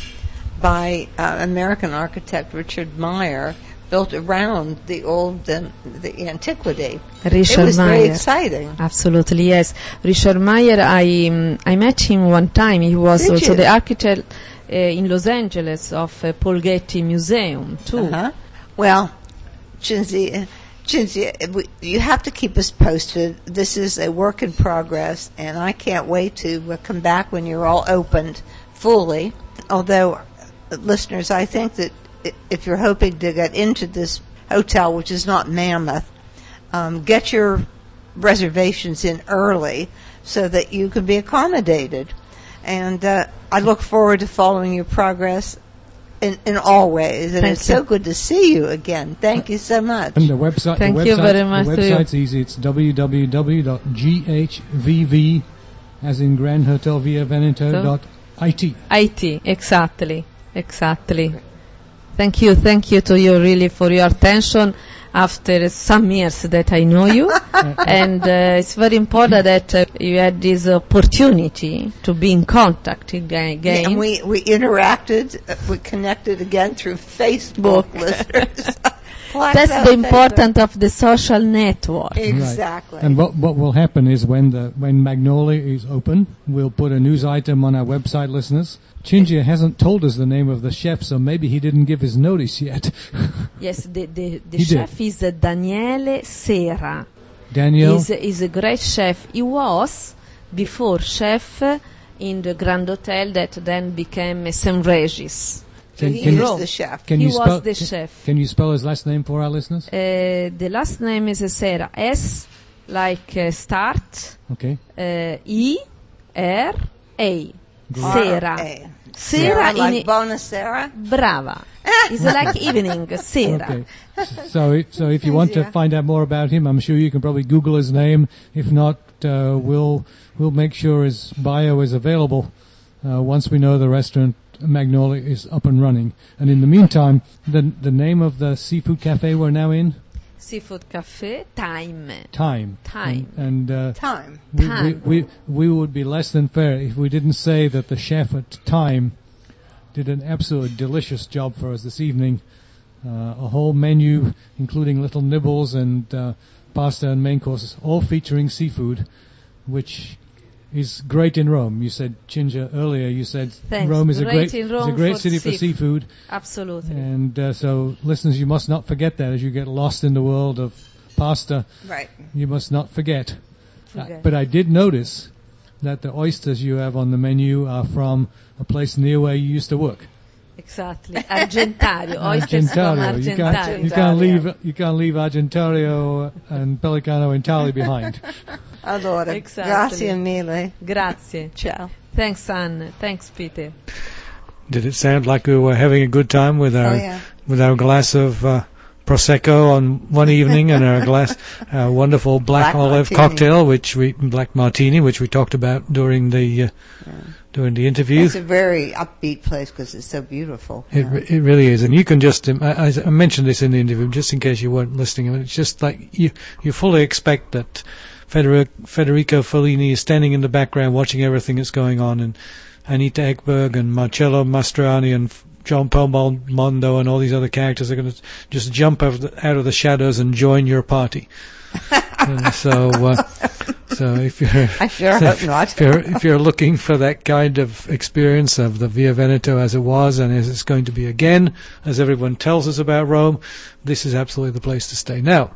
by uh, American architect Richard Meyer, built around the old, um, the antiquity. Richard it was very Meyer. exciting. Absolutely, yes. Richard Meyer, I um, I met him one time. He was Did also you? the architect uh, in Los Angeles of uh, Paul Getty Museum too. Uh-huh. Well, Chinzi, uh, Chinzi, uh, we- you have to keep us posted. This is a work in progress, and I can't wait to uh, come back when you're all opened fully. Although, uh, listeners, I think that i- if you're hoping to get into this hotel, which is not mammoth, um, get your reservations in early so that you can be accommodated. And uh, I look forward to following your progress in, in all ways. And Thank it's you. so good to see you again. Thank you so much. And the website, Thank the you website, very much The to you. website's easy. It's w w w dot g h v v, as in Grand Hotel Via Veneto, So? dot I T. I T, exactly, exactly. Thank you, thank you to you really for your attention after some years that I know you. And uh, it's very important that uh, you had this opportunity to be in contact again. Yeah, and we, we interacted, uh, we connected again through Facebook, listeners. Like That's that, the Facebook. important of the social network. Exactly. And what what will happen is when the when Magnolia is open, we'll put a news item on our website, listeners. Chingia hasn't told us the name of the chef, so maybe he didn't give his notice yet. Yes, the, the, the He did. chef is uh, Daniele Sera. Daniel, He's, he's a great chef. He was before chef in the Grand Hotel that then became uh, Saint Regis. So Can- he can- is the chef. can he you was spell the can- chef. Can you spell his last name for our listeners? Uh, the last name is uh, Sera. S like uh, start. Okay. Uh, E R A. Great. Sera. Eh. Sera like in Bonacera. brava. It's like evening, sera. Okay. So, so if you want to find out more about him, I'm sure you can probably Google his name. If not, uh, we'll we'll make sure his bio is available uh, once we know the restaurant Magnolia is up and running. And in the meantime, the the name of the seafood cafe we're now in? Seafood Cafe, Time. Time. Time. And, and uh, Time. we, Time. We, we we would be less than fair if we didn't say that the chef at Time did an absolutely delicious job for us this evening. Uh, a whole menu, including little nibbles and uh, pasta and main courses, all featuring seafood, which is great in Rome. You said, Cinzia, earlier, you said Thanks. Rome is a Great great, in is Rome a great for city for seafood. seafood. Absolutely. And uh, so, listeners, you must not forget that as you get lost in the world of pasta. Right. You must not forget. Forget. Uh, but I did notice that the oysters you have on the menu are from a place near where you used to work. Exactly. Argentario. Oysters from Argentario. You can't, Argentario. you can't leave you can't leave Argentario and Pelicano Italy behind. Allora, Exactly. grazie mille. Grazie. Ciao. Thanks, Anne. Thanks, Peter. Did it sound like we were having a good time with our Oh, yeah. with our glass of uh, prosecco on one evening and our glass, our wonderful black, Black olive martini. cocktail, which we black martini, which we talked about during the uh, during the interview. It's a very upbeat place because it's so beautiful. It re- it really is, and you can just. Um, I, I mentioned this in the interview, just in case you weren't listening. I mean, it's just like you you fully expect that Federico, Federico Fellini is standing in the background watching everything that's going on, and Anita Ekberg and Marcello Mastroianni and John Paul Mondo and all these other characters are going to just jump out of the, out of the shadows and join your party. And so, uh, so if you're, I sure so hope if, not. if you're if you're looking for that kind of experience of the Via Veneto as it was and as it's going to be again, as everyone tells us about Rome, this is absolutely the place to stay. Now,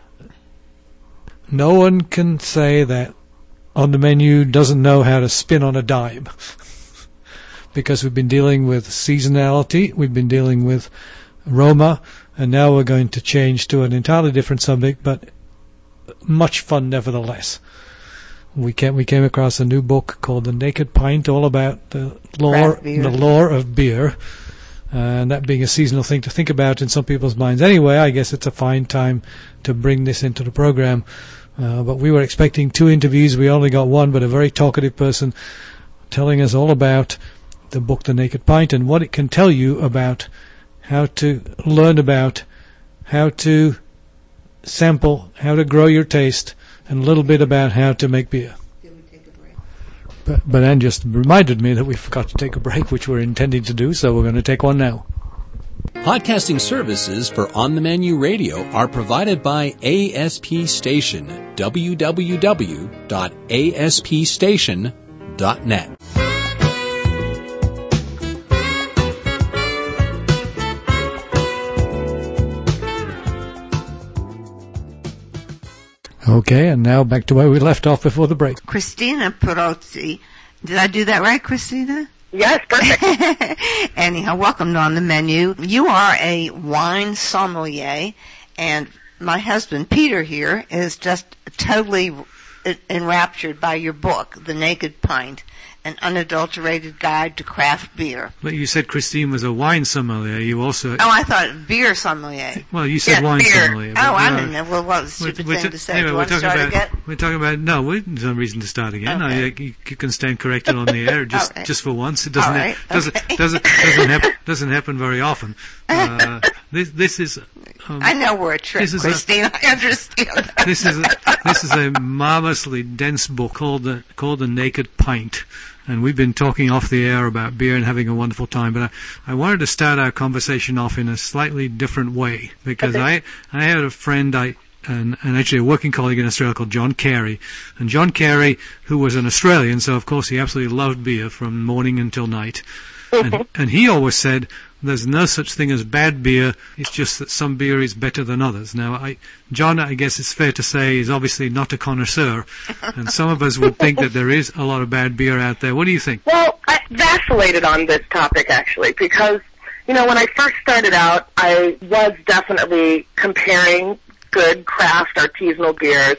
no one can say that on the menu doesn't know how to spin on a dime. Because we've been dealing with seasonality, we've been dealing with Roma, and now we're going to change to an entirely different subject, but much fun nevertheless. We came, we came across a new book called The Naked Pint, all about the lore, Craft beer. the lore of beer, uh, and that being a seasonal thing to think about in some people's minds. Anyway, I guess it's a fine time to bring this into the program. Uh, but we were expecting two interviews. We only got one, but a very talkative person telling us all about the book The Naked Pint and what it can tell you about how to learn about how to sample, how to grow your taste, and a little bit about how to make beer. But, but Anne just reminded me that we forgot to take a break, which we're intending to do, so we're going to take one now. Podcasting services for On the Menu Radio are provided by A S P Station, w w w dot a s p station dot net. Okay, and now back to where we left off before the break. Christina Perozzi. Did I do that right, Christina? Yes, perfect. Anyhow, welcome to On the Menu. You are a wine sommelier, and my husband, Peter, here, is just totally enraptured by your book, The Naked Pint, an unadulterated guide to craft beer. But you said Christine was a wine sommelier. You also... Oh, I thought beer sommelier. Well, you said Yeah, wine beer. sommelier. Oh, I uh, didn't know. Well, what a stupid we're, we're thing t- to say. anyway, Do you we're want to talking start about, again? We're talking about... No, we, there's no reason to start again. Okay. No, you, you can stand corrected on the air just Okay. just for once. It doesn't All right. ha- doesn't Okay. doesn't doesn't, hap- doesn't happen very often. Uh, this this is... Um, I know we're a trick, this is a- Christine. I understand that. this is a, this is a marvelously dense book called the called the Naked Pint, and we've been talking off the air about beer and having a wonderful time. But I, I wanted to start our conversation off in a slightly different way because I I had a friend I. And, and actually a working colleague in Australia called John Carey. And John Carey, who was an Australian, so of course he absolutely loved beer from morning until night. And, and he always said, there's no such thing as bad beer, it's just that some beer is better than others. Now, I, John, I guess it's fair to say, is obviously not a connoisseur, and some of us would think that there is a lot of bad beer out there. What do you think? Well, I vacillated on this topic, actually, because, you know, when I first started out, I was definitely comparing good craft artisanal beers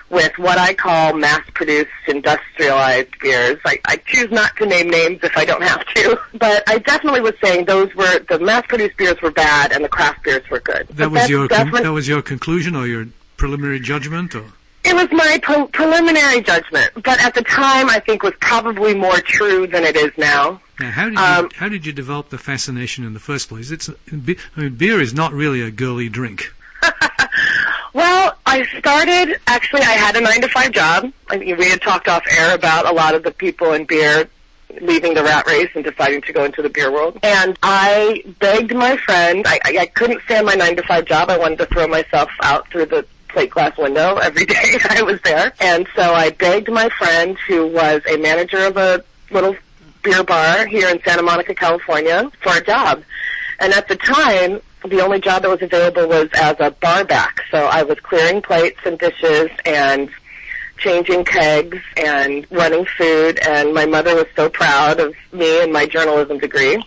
with what I call mass-produced, industrialized beers. I, I choose not to name names if I don't have to, but I definitely was saying those were, the mass-produced beers were bad and the craft beers were good. That was your con- that was your conclusion or your preliminary judgment? Or? It was my pre- preliminary judgment, but at the time I think was probably more true than it is now. Now, how did um, you how did you develop the fascination in the first place? It's I mean, beer is not really a girly drink. Well, I started, actually I had a nine to five job. I mean, we had talked off air about a lot of the people in beer leaving the rat race and deciding to go into the beer world. And I begged my friend, I, I, I couldn't stand my nine to five job. I wanted to throw myself out through the plate glass window every day I was there. And so I begged my friend, who was a manager of a little beer bar here in Santa Monica, California, for a job. And at the time, the only job that was available was as a bar back. So I was clearing plates and dishes and changing kegs and running food, and my mother was so proud of me and my journalism degree.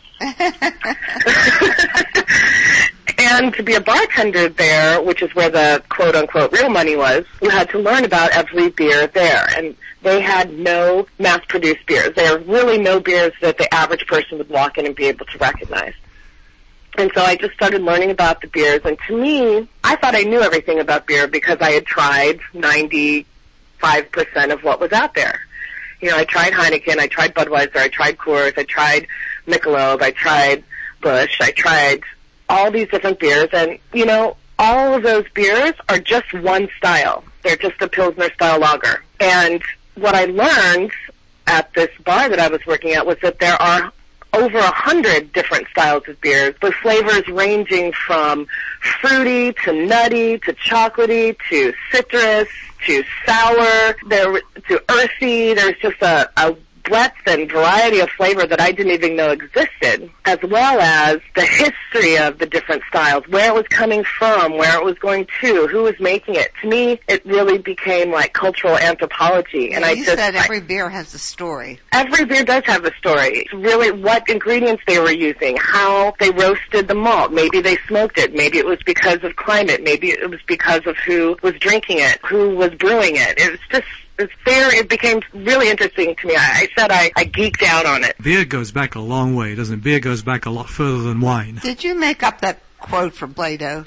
And to be a bartender there, which is where the quote-unquote real money was, you had to learn about every beer there. And they had no mass-produced beers. There are really no beers that the average person would walk in and be able to recognize. And so I just started learning about the beers. And to me, I thought I knew everything about beer because I had tried ninety-five percent of what was out there. You know, I tried Heineken, I tried Budweiser, I tried Coors, I tried Michelob, I tried Busch, I tried all these different beers. And, you know, all of those beers are just one style. They're just a Pilsner style lager. And what I learned at this bar that I was working at was that there are over a hundred different styles of beers, with flavors ranging from fruity to nutty to chocolatey to citrus to sour, there to earthy. There's just a, a breadth and variety of flavor that I didn't even know existed, as well as the history of the different styles, where it was coming from, where it was going to, who was making it. To me, it really became like cultural anthropology. And yeah, I you just said every I, beer has a story. Every beer does have a story. It's really what ingredients they were using, how they roasted the malt. Maybe they smoked it. Maybe it was because of climate. Maybe it was because of who was drinking it, who was brewing it. It was just It's fair. It became really interesting to me. I, I said I, I geeked out on it. Beer goes back a long way, doesn't it? Beer goes back a lot further than wine. Did you make up that quote from Plato?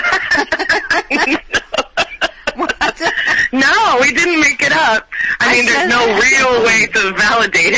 No, we didn't make it up. I, I mean, there's no that. real way to validate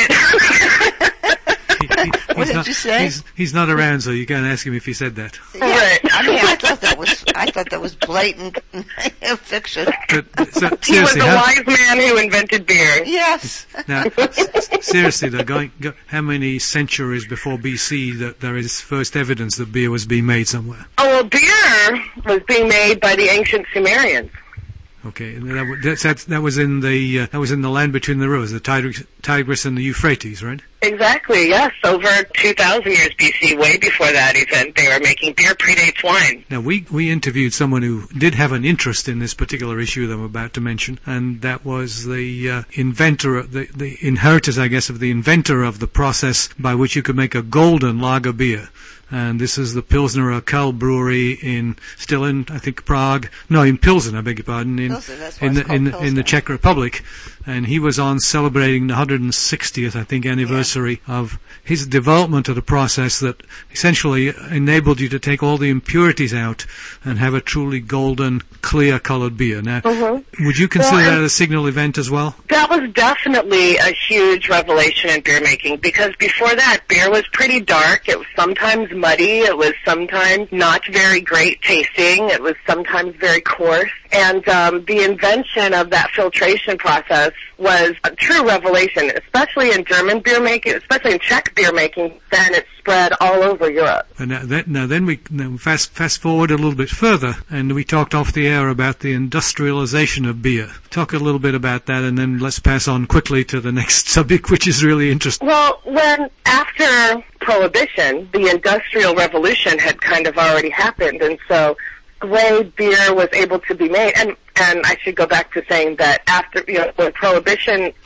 it. He, he, what did not, you say? He's, he's not around, so you can't ask him if he said that. Yeah, right. I mean, I thought that was I thought that was blatant fiction. But, so, he was the how, wise man who invented beer. Yes. Now, s- seriously, though, going, go, how many centuries before B C that there is first evidence that beer was being made somewhere? Oh, well, beer was being made by the ancient Sumerians. Okay, and that, that, that was in the uh, that was in the land between the rivers, the Tigris, Tigris and the Euphrates, right? Exactly. Yes, over two thousand years B C, way before that even, they were making beer predates wine. Now we we interviewed someone who did have an interest in this particular issue that I'm about to mention, and that was the uh, inventor, the the inheritors, I guess, of the inventor of the process by which you could make a golden lager beer. And this is the Pilsner Urquell brewery in, still in, I think, Prague. No, in Pilsen, I beg your pardon, in, Pilsen, that's why in, it's the, in, called in the Pilsner. Czech Republic. And he was on celebrating the one hundred sixtieth, I think, anniversary yeah. of his development of the process that essentially enabled you to take all the impurities out and have a truly golden, clear-colored beer. Now, mm-hmm. would you consider well, that a signal event as well? That was definitely a huge revelation in beer making, because before that, beer was pretty dark. It was sometimes muddy. It was sometimes not very great tasting. It was sometimes very coarse. And um, the invention of that filtration process was a true revelation, especially in German beer making, especially in Czech beer making. Then it spread all over Europe. And now, then, now then we now fast fast forward a little bit further, and we talked off the air about the industrialization of beer. Talk a little bit about that, and then let's pass on quickly to the next subject, which is really interesting. Well, when after Prohibition, the Industrial Revolution had kind of already happened, and so the way beer was able to be made, and and I should go back to saying that after, you know, when Prohibition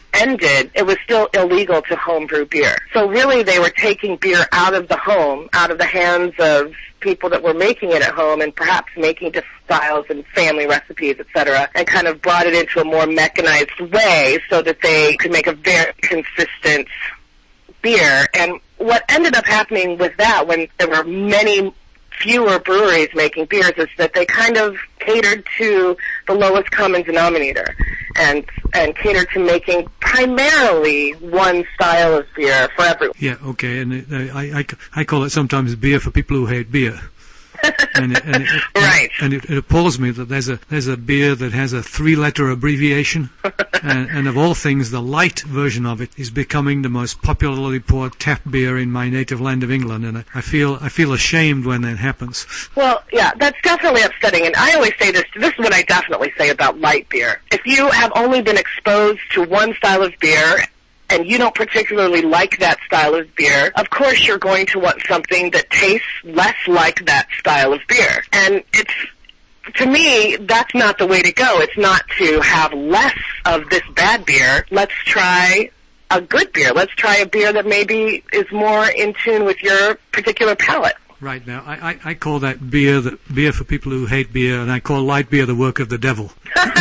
ended, it was still illegal to homebrew beer. So really they were taking beer out of the home, out of the hands of people that were making it at home and perhaps making different styles and family recipes, et cetera, and kind of brought it into a more mechanized way so that they could make a very consistent beer. And what ended up happening with that, when there were many fewer breweries making beers, is that they kind of catered to the lowest common denominator and and catered to making primarily one style of beer for everyone. Yeah, okay, and it, uh, I, I, I call it sometimes beer for people who hate beer. and it, and it, right. And it, it appalls me that there's a there's a beer that has a three-letter abbreviation, and, and of all things, the light version of it is becoming the most popularly poured tap beer in my native land of England, and I, I feel I feel ashamed when that happens. Well, yeah, that's definitely upsetting, and I always say this. This is what I definitely say about light beer. If you have only been exposed to one style of beer, and you don't particularly like that style of beer, of course you're going to want something that tastes less like that style of beer. And it's, to me, that's not the way to go. It's not to have less of this bad beer. Let's try a good beer. Let's try a beer that maybe is more in tune with your particular palate. Right. Now, I, I, I call that beer the beer for people who hate beer, and I call light beer the work of the devil.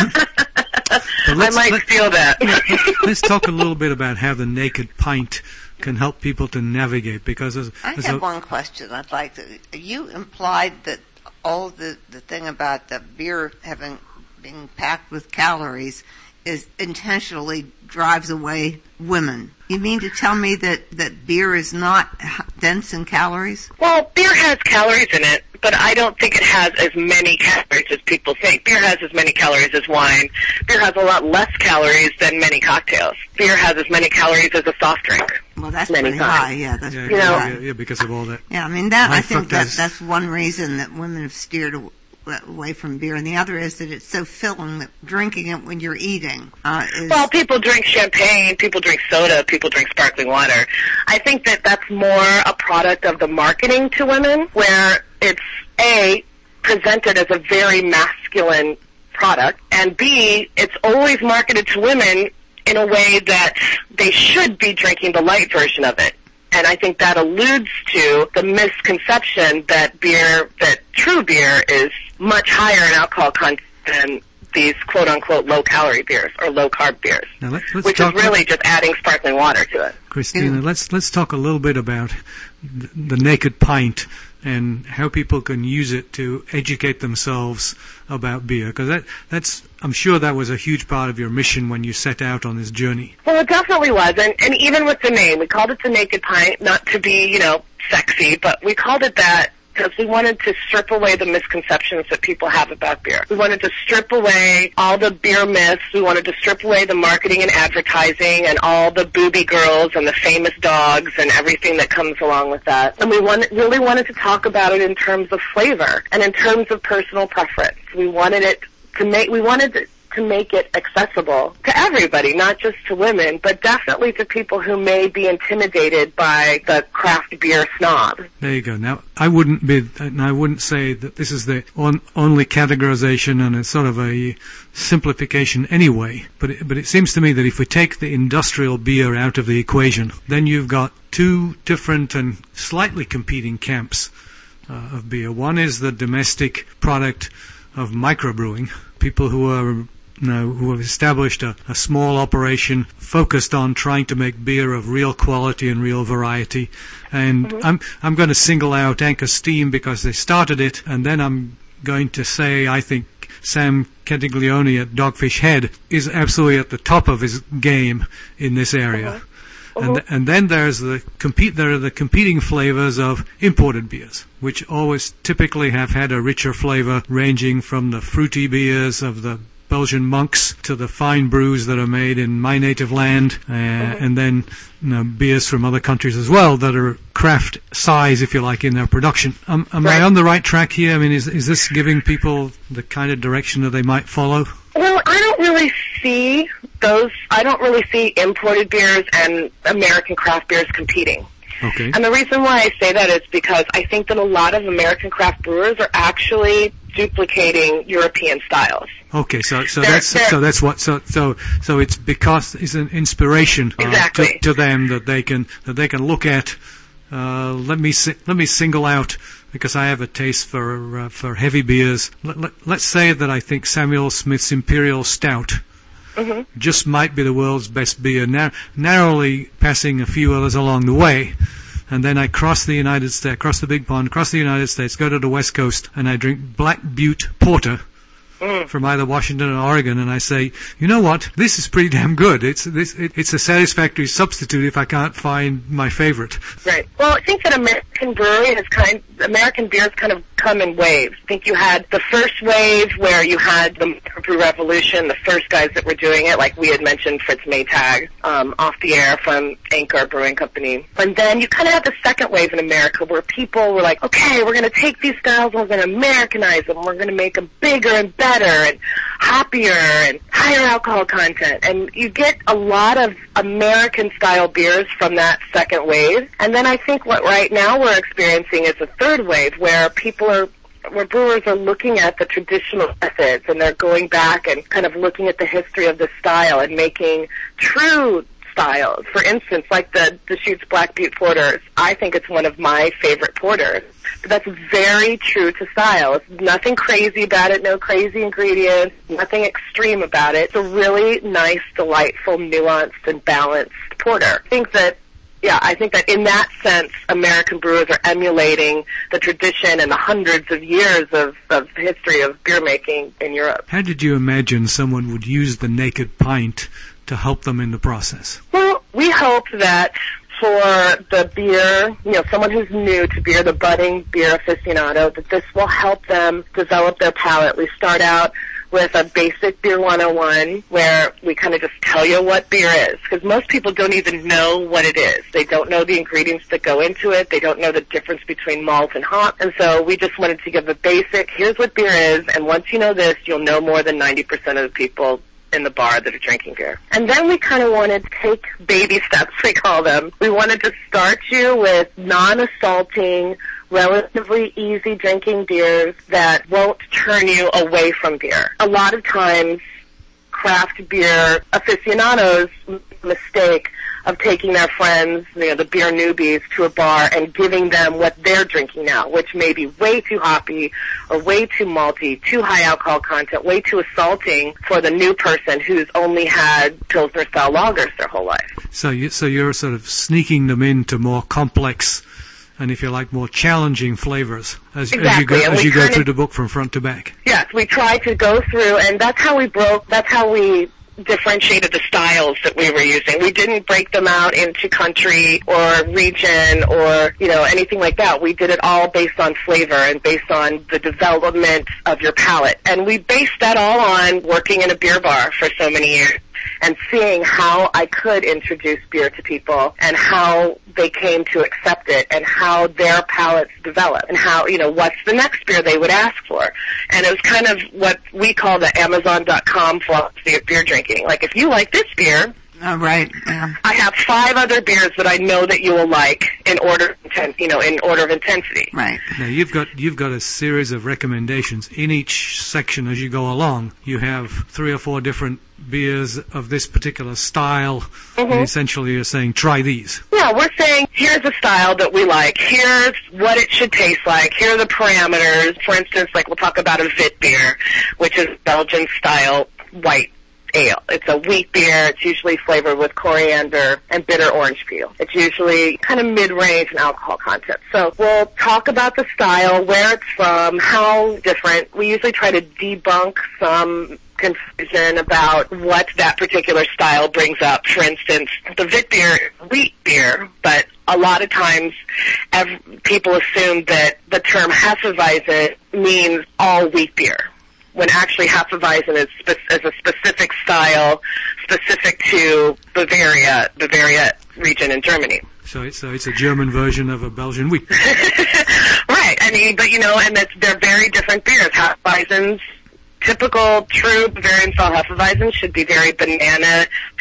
I might steal that. Let's talk a little bit about how the Naked Pint can help people to navigate, because as, I as have a, one question I'd like to. You implied that all the, the thing about the beer having being packed with calories is intentionally drives away women. You mean to tell me that, that beer is not dense in calories? Well, beer has calories in it, but I don't think it has as many calories as people think. Beer has as many calories as wine. Beer has a lot less calories than many cocktails. Beer has as many calories as a soft drink. Well, that's many pretty times. high. Yeah, that's yeah, pretty yeah, high. yeah, yeah, because of all that. Yeah, I mean that. High I think that fructose. that's one reason that women have steered away. away from beer, and the other is that it's so filling that drinking it when you're eating uh, is... Well, people drink champagne, people drink soda, people drink sparkling water. I think that that's more a product of the marketing to women, where it's, A, presented as a very masculine product, and B, it's always marketed to women in a way that they should be drinking the light version of it. And I think that alludes to the misconception that beer, that true beer is much higher in alcohol content than these quote-unquote low-calorie beers or low-carb beers, Now let, let's which talk is really just adding sparkling water to it. Christina, Yeah. let's let's talk a little bit about the, the Naked Pint and how people can use it to educate themselves about beer, because that that's I'm sure that was a huge part of your mission when you set out on this journey. Well, it definitely was, and, and even with the name, we called it the Naked Pint, not to be, you know, sexy, but we called it that because we wanted to strip away the misconceptions that people have about beer. We wanted to strip away all the beer myths. We wanted to strip away the marketing and advertising and all the booby girls and the famous dogs and everything that comes along with that. And we wanted, really wanted to talk about it in terms of flavor and in terms of personal preference. We wanted it to make, we wanted to to make it accessible to everybody, not just to women, but definitely to people who may be intimidated by the craft beer snob. There you go. Now, I wouldn't be, and I wouldn't say that this is the on, only categorization and it's sort of a simplification anyway, but it, but it seems to me that if we take the industrial beer out of the equation, then you've got two different and slightly competing camps uh, of beer. One is the domestic product of microbrewing, people who are You know, who have established a, a small operation focused on trying to make beer of real quality and real variety. And mm-hmm. I'm I'm going to single out Anchor Steam because they started it, and then I'm going to say I think Sam Catiglione at Dogfish Head is absolutely at the top of his game in this area. Mm-hmm. And and then there's the compete. There are the competing flavors of imported beers, which always typically have had a richer flavor, ranging from the fruity beers of the Belgian monks to the fine brews that are made in my native land, uh, mm-hmm. and then you know, beers from other countries as well that are craft size, if you like, in their production. Um, am right. I on the right track here? I mean, is is this giving people the kind of direction that they might follow? Well, I don't really see those. I don't really see imported beers and American craft beers competing. Okay. And the reason why I say that is because I think that a lot of American craft brewers are actually duplicating European styles. Okay, so so They're- that's they're- so that's what so so so it's because it's an inspiration uh, Exactly. to, to them that they can that they can look at. Uh, let me si- let me single out, because I have a taste for uh, for heavy beers. Let, let, let's say that I think Samuel Smith's Imperial Stout Mm-hmm. just might be the world's best beer, nar- narrowly passing a few others along the way. And then I cross the United States, cross the big pond, cross the United States, go to the West Coast, and I drink Black Butte Porter Mm. from either Washington or Oregon, and I say, you know what, this is pretty damn good. It's this, it, it's a satisfactory substitute if I can't find my favorite. Right. Well, I think that American brewery has kind, American beers kind of come in waves. I think you had the first wave where you had the microbrew revolution, the first guys that were doing it, like we had mentioned, Fritz Maytag, um, off the air from Anchor Brewing Company. And then you kind of had the second wave in America where people were like, okay, we're going to take these styles and we're going to Americanize them. We're going to make them bigger and better and hoppier and higher alcohol content. And you get a lot of American-style beers from that second wave. And then I think what right now we're experiencing is a third wave where people are where brewers are looking at the traditional methods and they're going back and kind of looking at the history of the style and making true styles. For instance, like the Deschutes Black Butte Porters, I think it's one of my favorite porters. But that's very true to style. It's nothing crazy about it, no crazy ingredients, nothing extreme about it. It's a really nice, delightful, nuanced, and balanced porter. I think that Yeah, I think that in that sense, American brewers are emulating the tradition and the hundreds of years of, of history of beer making in Europe. How did you imagine someone would use the naked pint to help them in the process? Well, we hope that for the beer, you know, someone who's new to beer, the budding beer aficionado, that this will help them develop their palate. We start out with a basic Beer one oh one where we kind of just tell you what beer is, because most people don't even know what it is. They don't know the ingredients that go into it. They don't know the difference between malt and hop. And so we just wanted to give a basic, here's what beer is, and once you know this, you'll know more than ninety percent of the people in the bar that are drinking beer. And then we kind of wanted to take baby steps, we call them. We wanted to start you with non-assaulting, relatively easy drinking beers that won't turn you away from beer. A lot of times, craft beer aficionados make the mistake of taking their friends, you know, the beer newbies, to a bar and giving them what they're drinking now, which may be way too hoppy or way too malty, too high alcohol content, way too assaulting for the new person who's only had Pilsner-style lagers their whole life. So, you, so you're sort of sneaking them into more complex and, if you like, more challenging flavors as, Exactly. as you go, And as we you go kind through of- the book from front to back. Yes, we tried to go through, and that's how we broke, that's how we differentiated the styles that we were using. We didn't break them out into country or region or, you know, anything like that. We did it all based on flavor and based on the development of your palate. And we based that all on working in a beer bar for so many years and seeing how I could introduce beer to people and how they came to accept it and how their palates developed and how, you know, what's the next beer they would ask for. And it was kind of what we call the Amazon dot com philosophy of beer drinking. Like, if you like this beer, Oh, right. Yeah. I have five other beers that I know that you will like in order, inten- you know, in order of intensity. Right. Now you've got you've got a series of recommendations in each section as you go along. You have three or four different beers of this particular style, Mm-hmm. and essentially you're saying try these. Yeah, we're saying here's a style that we like. Here's what it should taste like. Here are the parameters. For instance, like we'll talk about a Vit beer, which is Belgian style white ale. It's a wheat beer. It's usually flavored with coriander and bitter orange peel. It's usually kind of mid-range in alcohol content. So we'll talk about the style, where it's from, how different. We usually try to debunk some confusion about what that particular style brings up. For instance, the Vit beer is wheat beer, but a lot of times ev- people assume that the term Hefeweizen means all wheat beer, when actually Hefeweizen is, spe- is a specific style specific to Bavaria, Bavaria region in Germany. So it's so it's a German version of a Belgian wheat. Right. I mean, but you know, and it's, they're very different beers. Hefeweizens, typical, true Bavarian style Hefeweizen should be very banana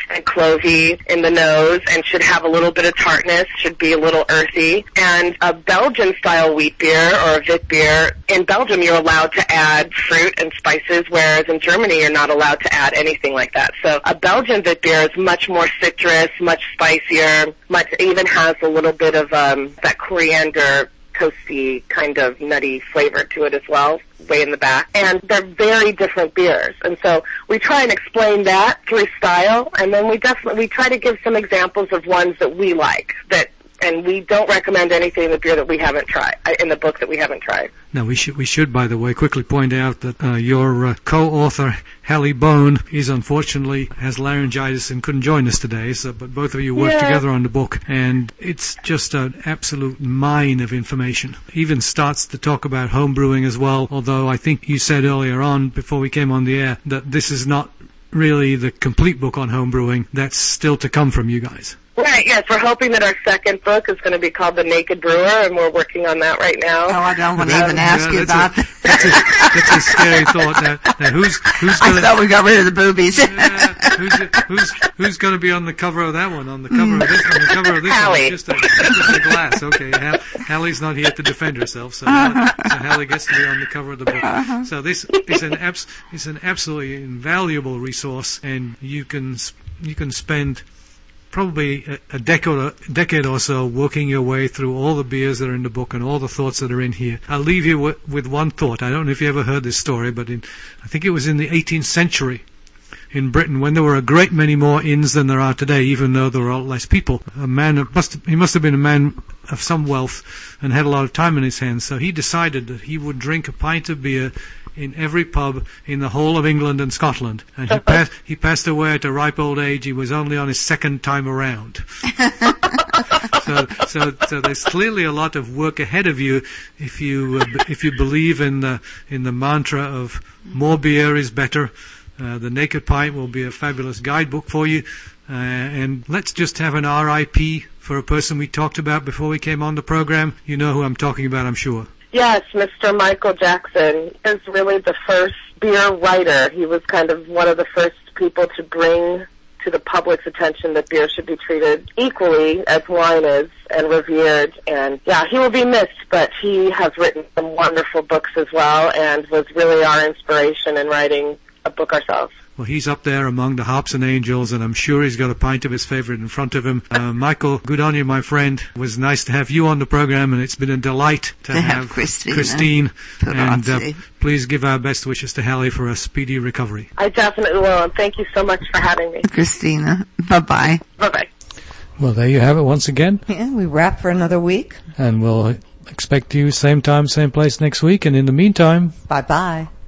and clovey in the nose and should have a little bit of tartness, should be a little earthy. And a Belgian-style wheat beer or a Wit beer, in Belgium you're allowed to add fruit and spices, whereas in Germany you're not allowed to add anything like that. So a Belgian Wit beer is much more citrus, much spicier, much even has a little bit of um, that coriander, toasty, kind of nutty flavor to it as well, way in the back. And they're very different beers. And so we try and explain that through style, and then we definitely we try to give some examples of ones that we like, that and we don't recommend anything in the beer that we haven't tried, in the book that we haven't tried. Now, we should, we should, by the way, quickly point out that uh, your uh, co-author, Hallie Bone, is unfortunately has laryngitis and couldn't join us today, so, but both of you worked yeah. together on the book, and it's just an absolute mine of information. Even starts to talk about home brewing as well, although I think you said earlier on, before we came on the air, that this is not really the complete book on home brewing. That's still to come from you guys. Right, yes. We're hoping that our second book is going to be called The Naked Brewer, and we're working on that right now. Oh, I don't want to That- even ask yeah, you that's about a, that's, a, that's a scary thought. Now, now who's who's I gonna thought we got rid of the boobies. uh, who's who's who's going to be on the cover of that one? On the cover of this, on the cover of this Hallie. one, just a, just a glass. Okay, Hall- Hallie's not here to defend herself, so, Hallie, so Hallie gets to be on the cover of the book. So this is an abs- it's an absolutely invaluable resource, and you can s- you can spend probably a, a decade or, decade or so working your way through all the beers that are in the book and all the thoughts that are in here. I'll leave you w- with one thought. I don't know if you ever heard this story, but in, I think it was in the eighteenth century in Britain, when there were a great many more inns than there are today, even though there were a lot less people. A man must he must have been a man of some wealth and had a lot of time in his hands, so he decided that he would drink a pint of beer in every pub in the whole of England and Scotland. And he, passed, he passed away at a ripe old age. He was only on his second time around. so, so, so there's clearly a lot of work ahead of you if you uh, b- if you believe in the in the mantra of more beer is better. Uh, the Naked Pint will be a fabulous guidebook for you. Uh, and let's just have an R I P for a person we talked about before we came on the program. You know who I'm talking about, I'm sure. Yes, Mister Michael Jackson is really the first beer writer. He was kind of one of the first people to bring to the public's attention that beer should be treated equally as wine is and revered. And yeah, he will be missed, but he has written some wonderful books as well and was really our inspiration in writing a book ourselves. Well, he's up there among the harps and angels, and I'm sure he's got a pint of his favorite in front of him. Uh, Michael, good on you, my friend. It was nice to have you on the program, and it's been a delight to, To have, have Christina Christine. And uh, Perazzi. please give our best wishes to Hallie for a speedy recovery. I definitely will, and thank you so much for having me. Christina, bye-bye. Bye-bye. Well, there you have it once again, Yeah, we wrap for another week. and we'll expect you same time, same place next week. And in the meantime, Bye-bye.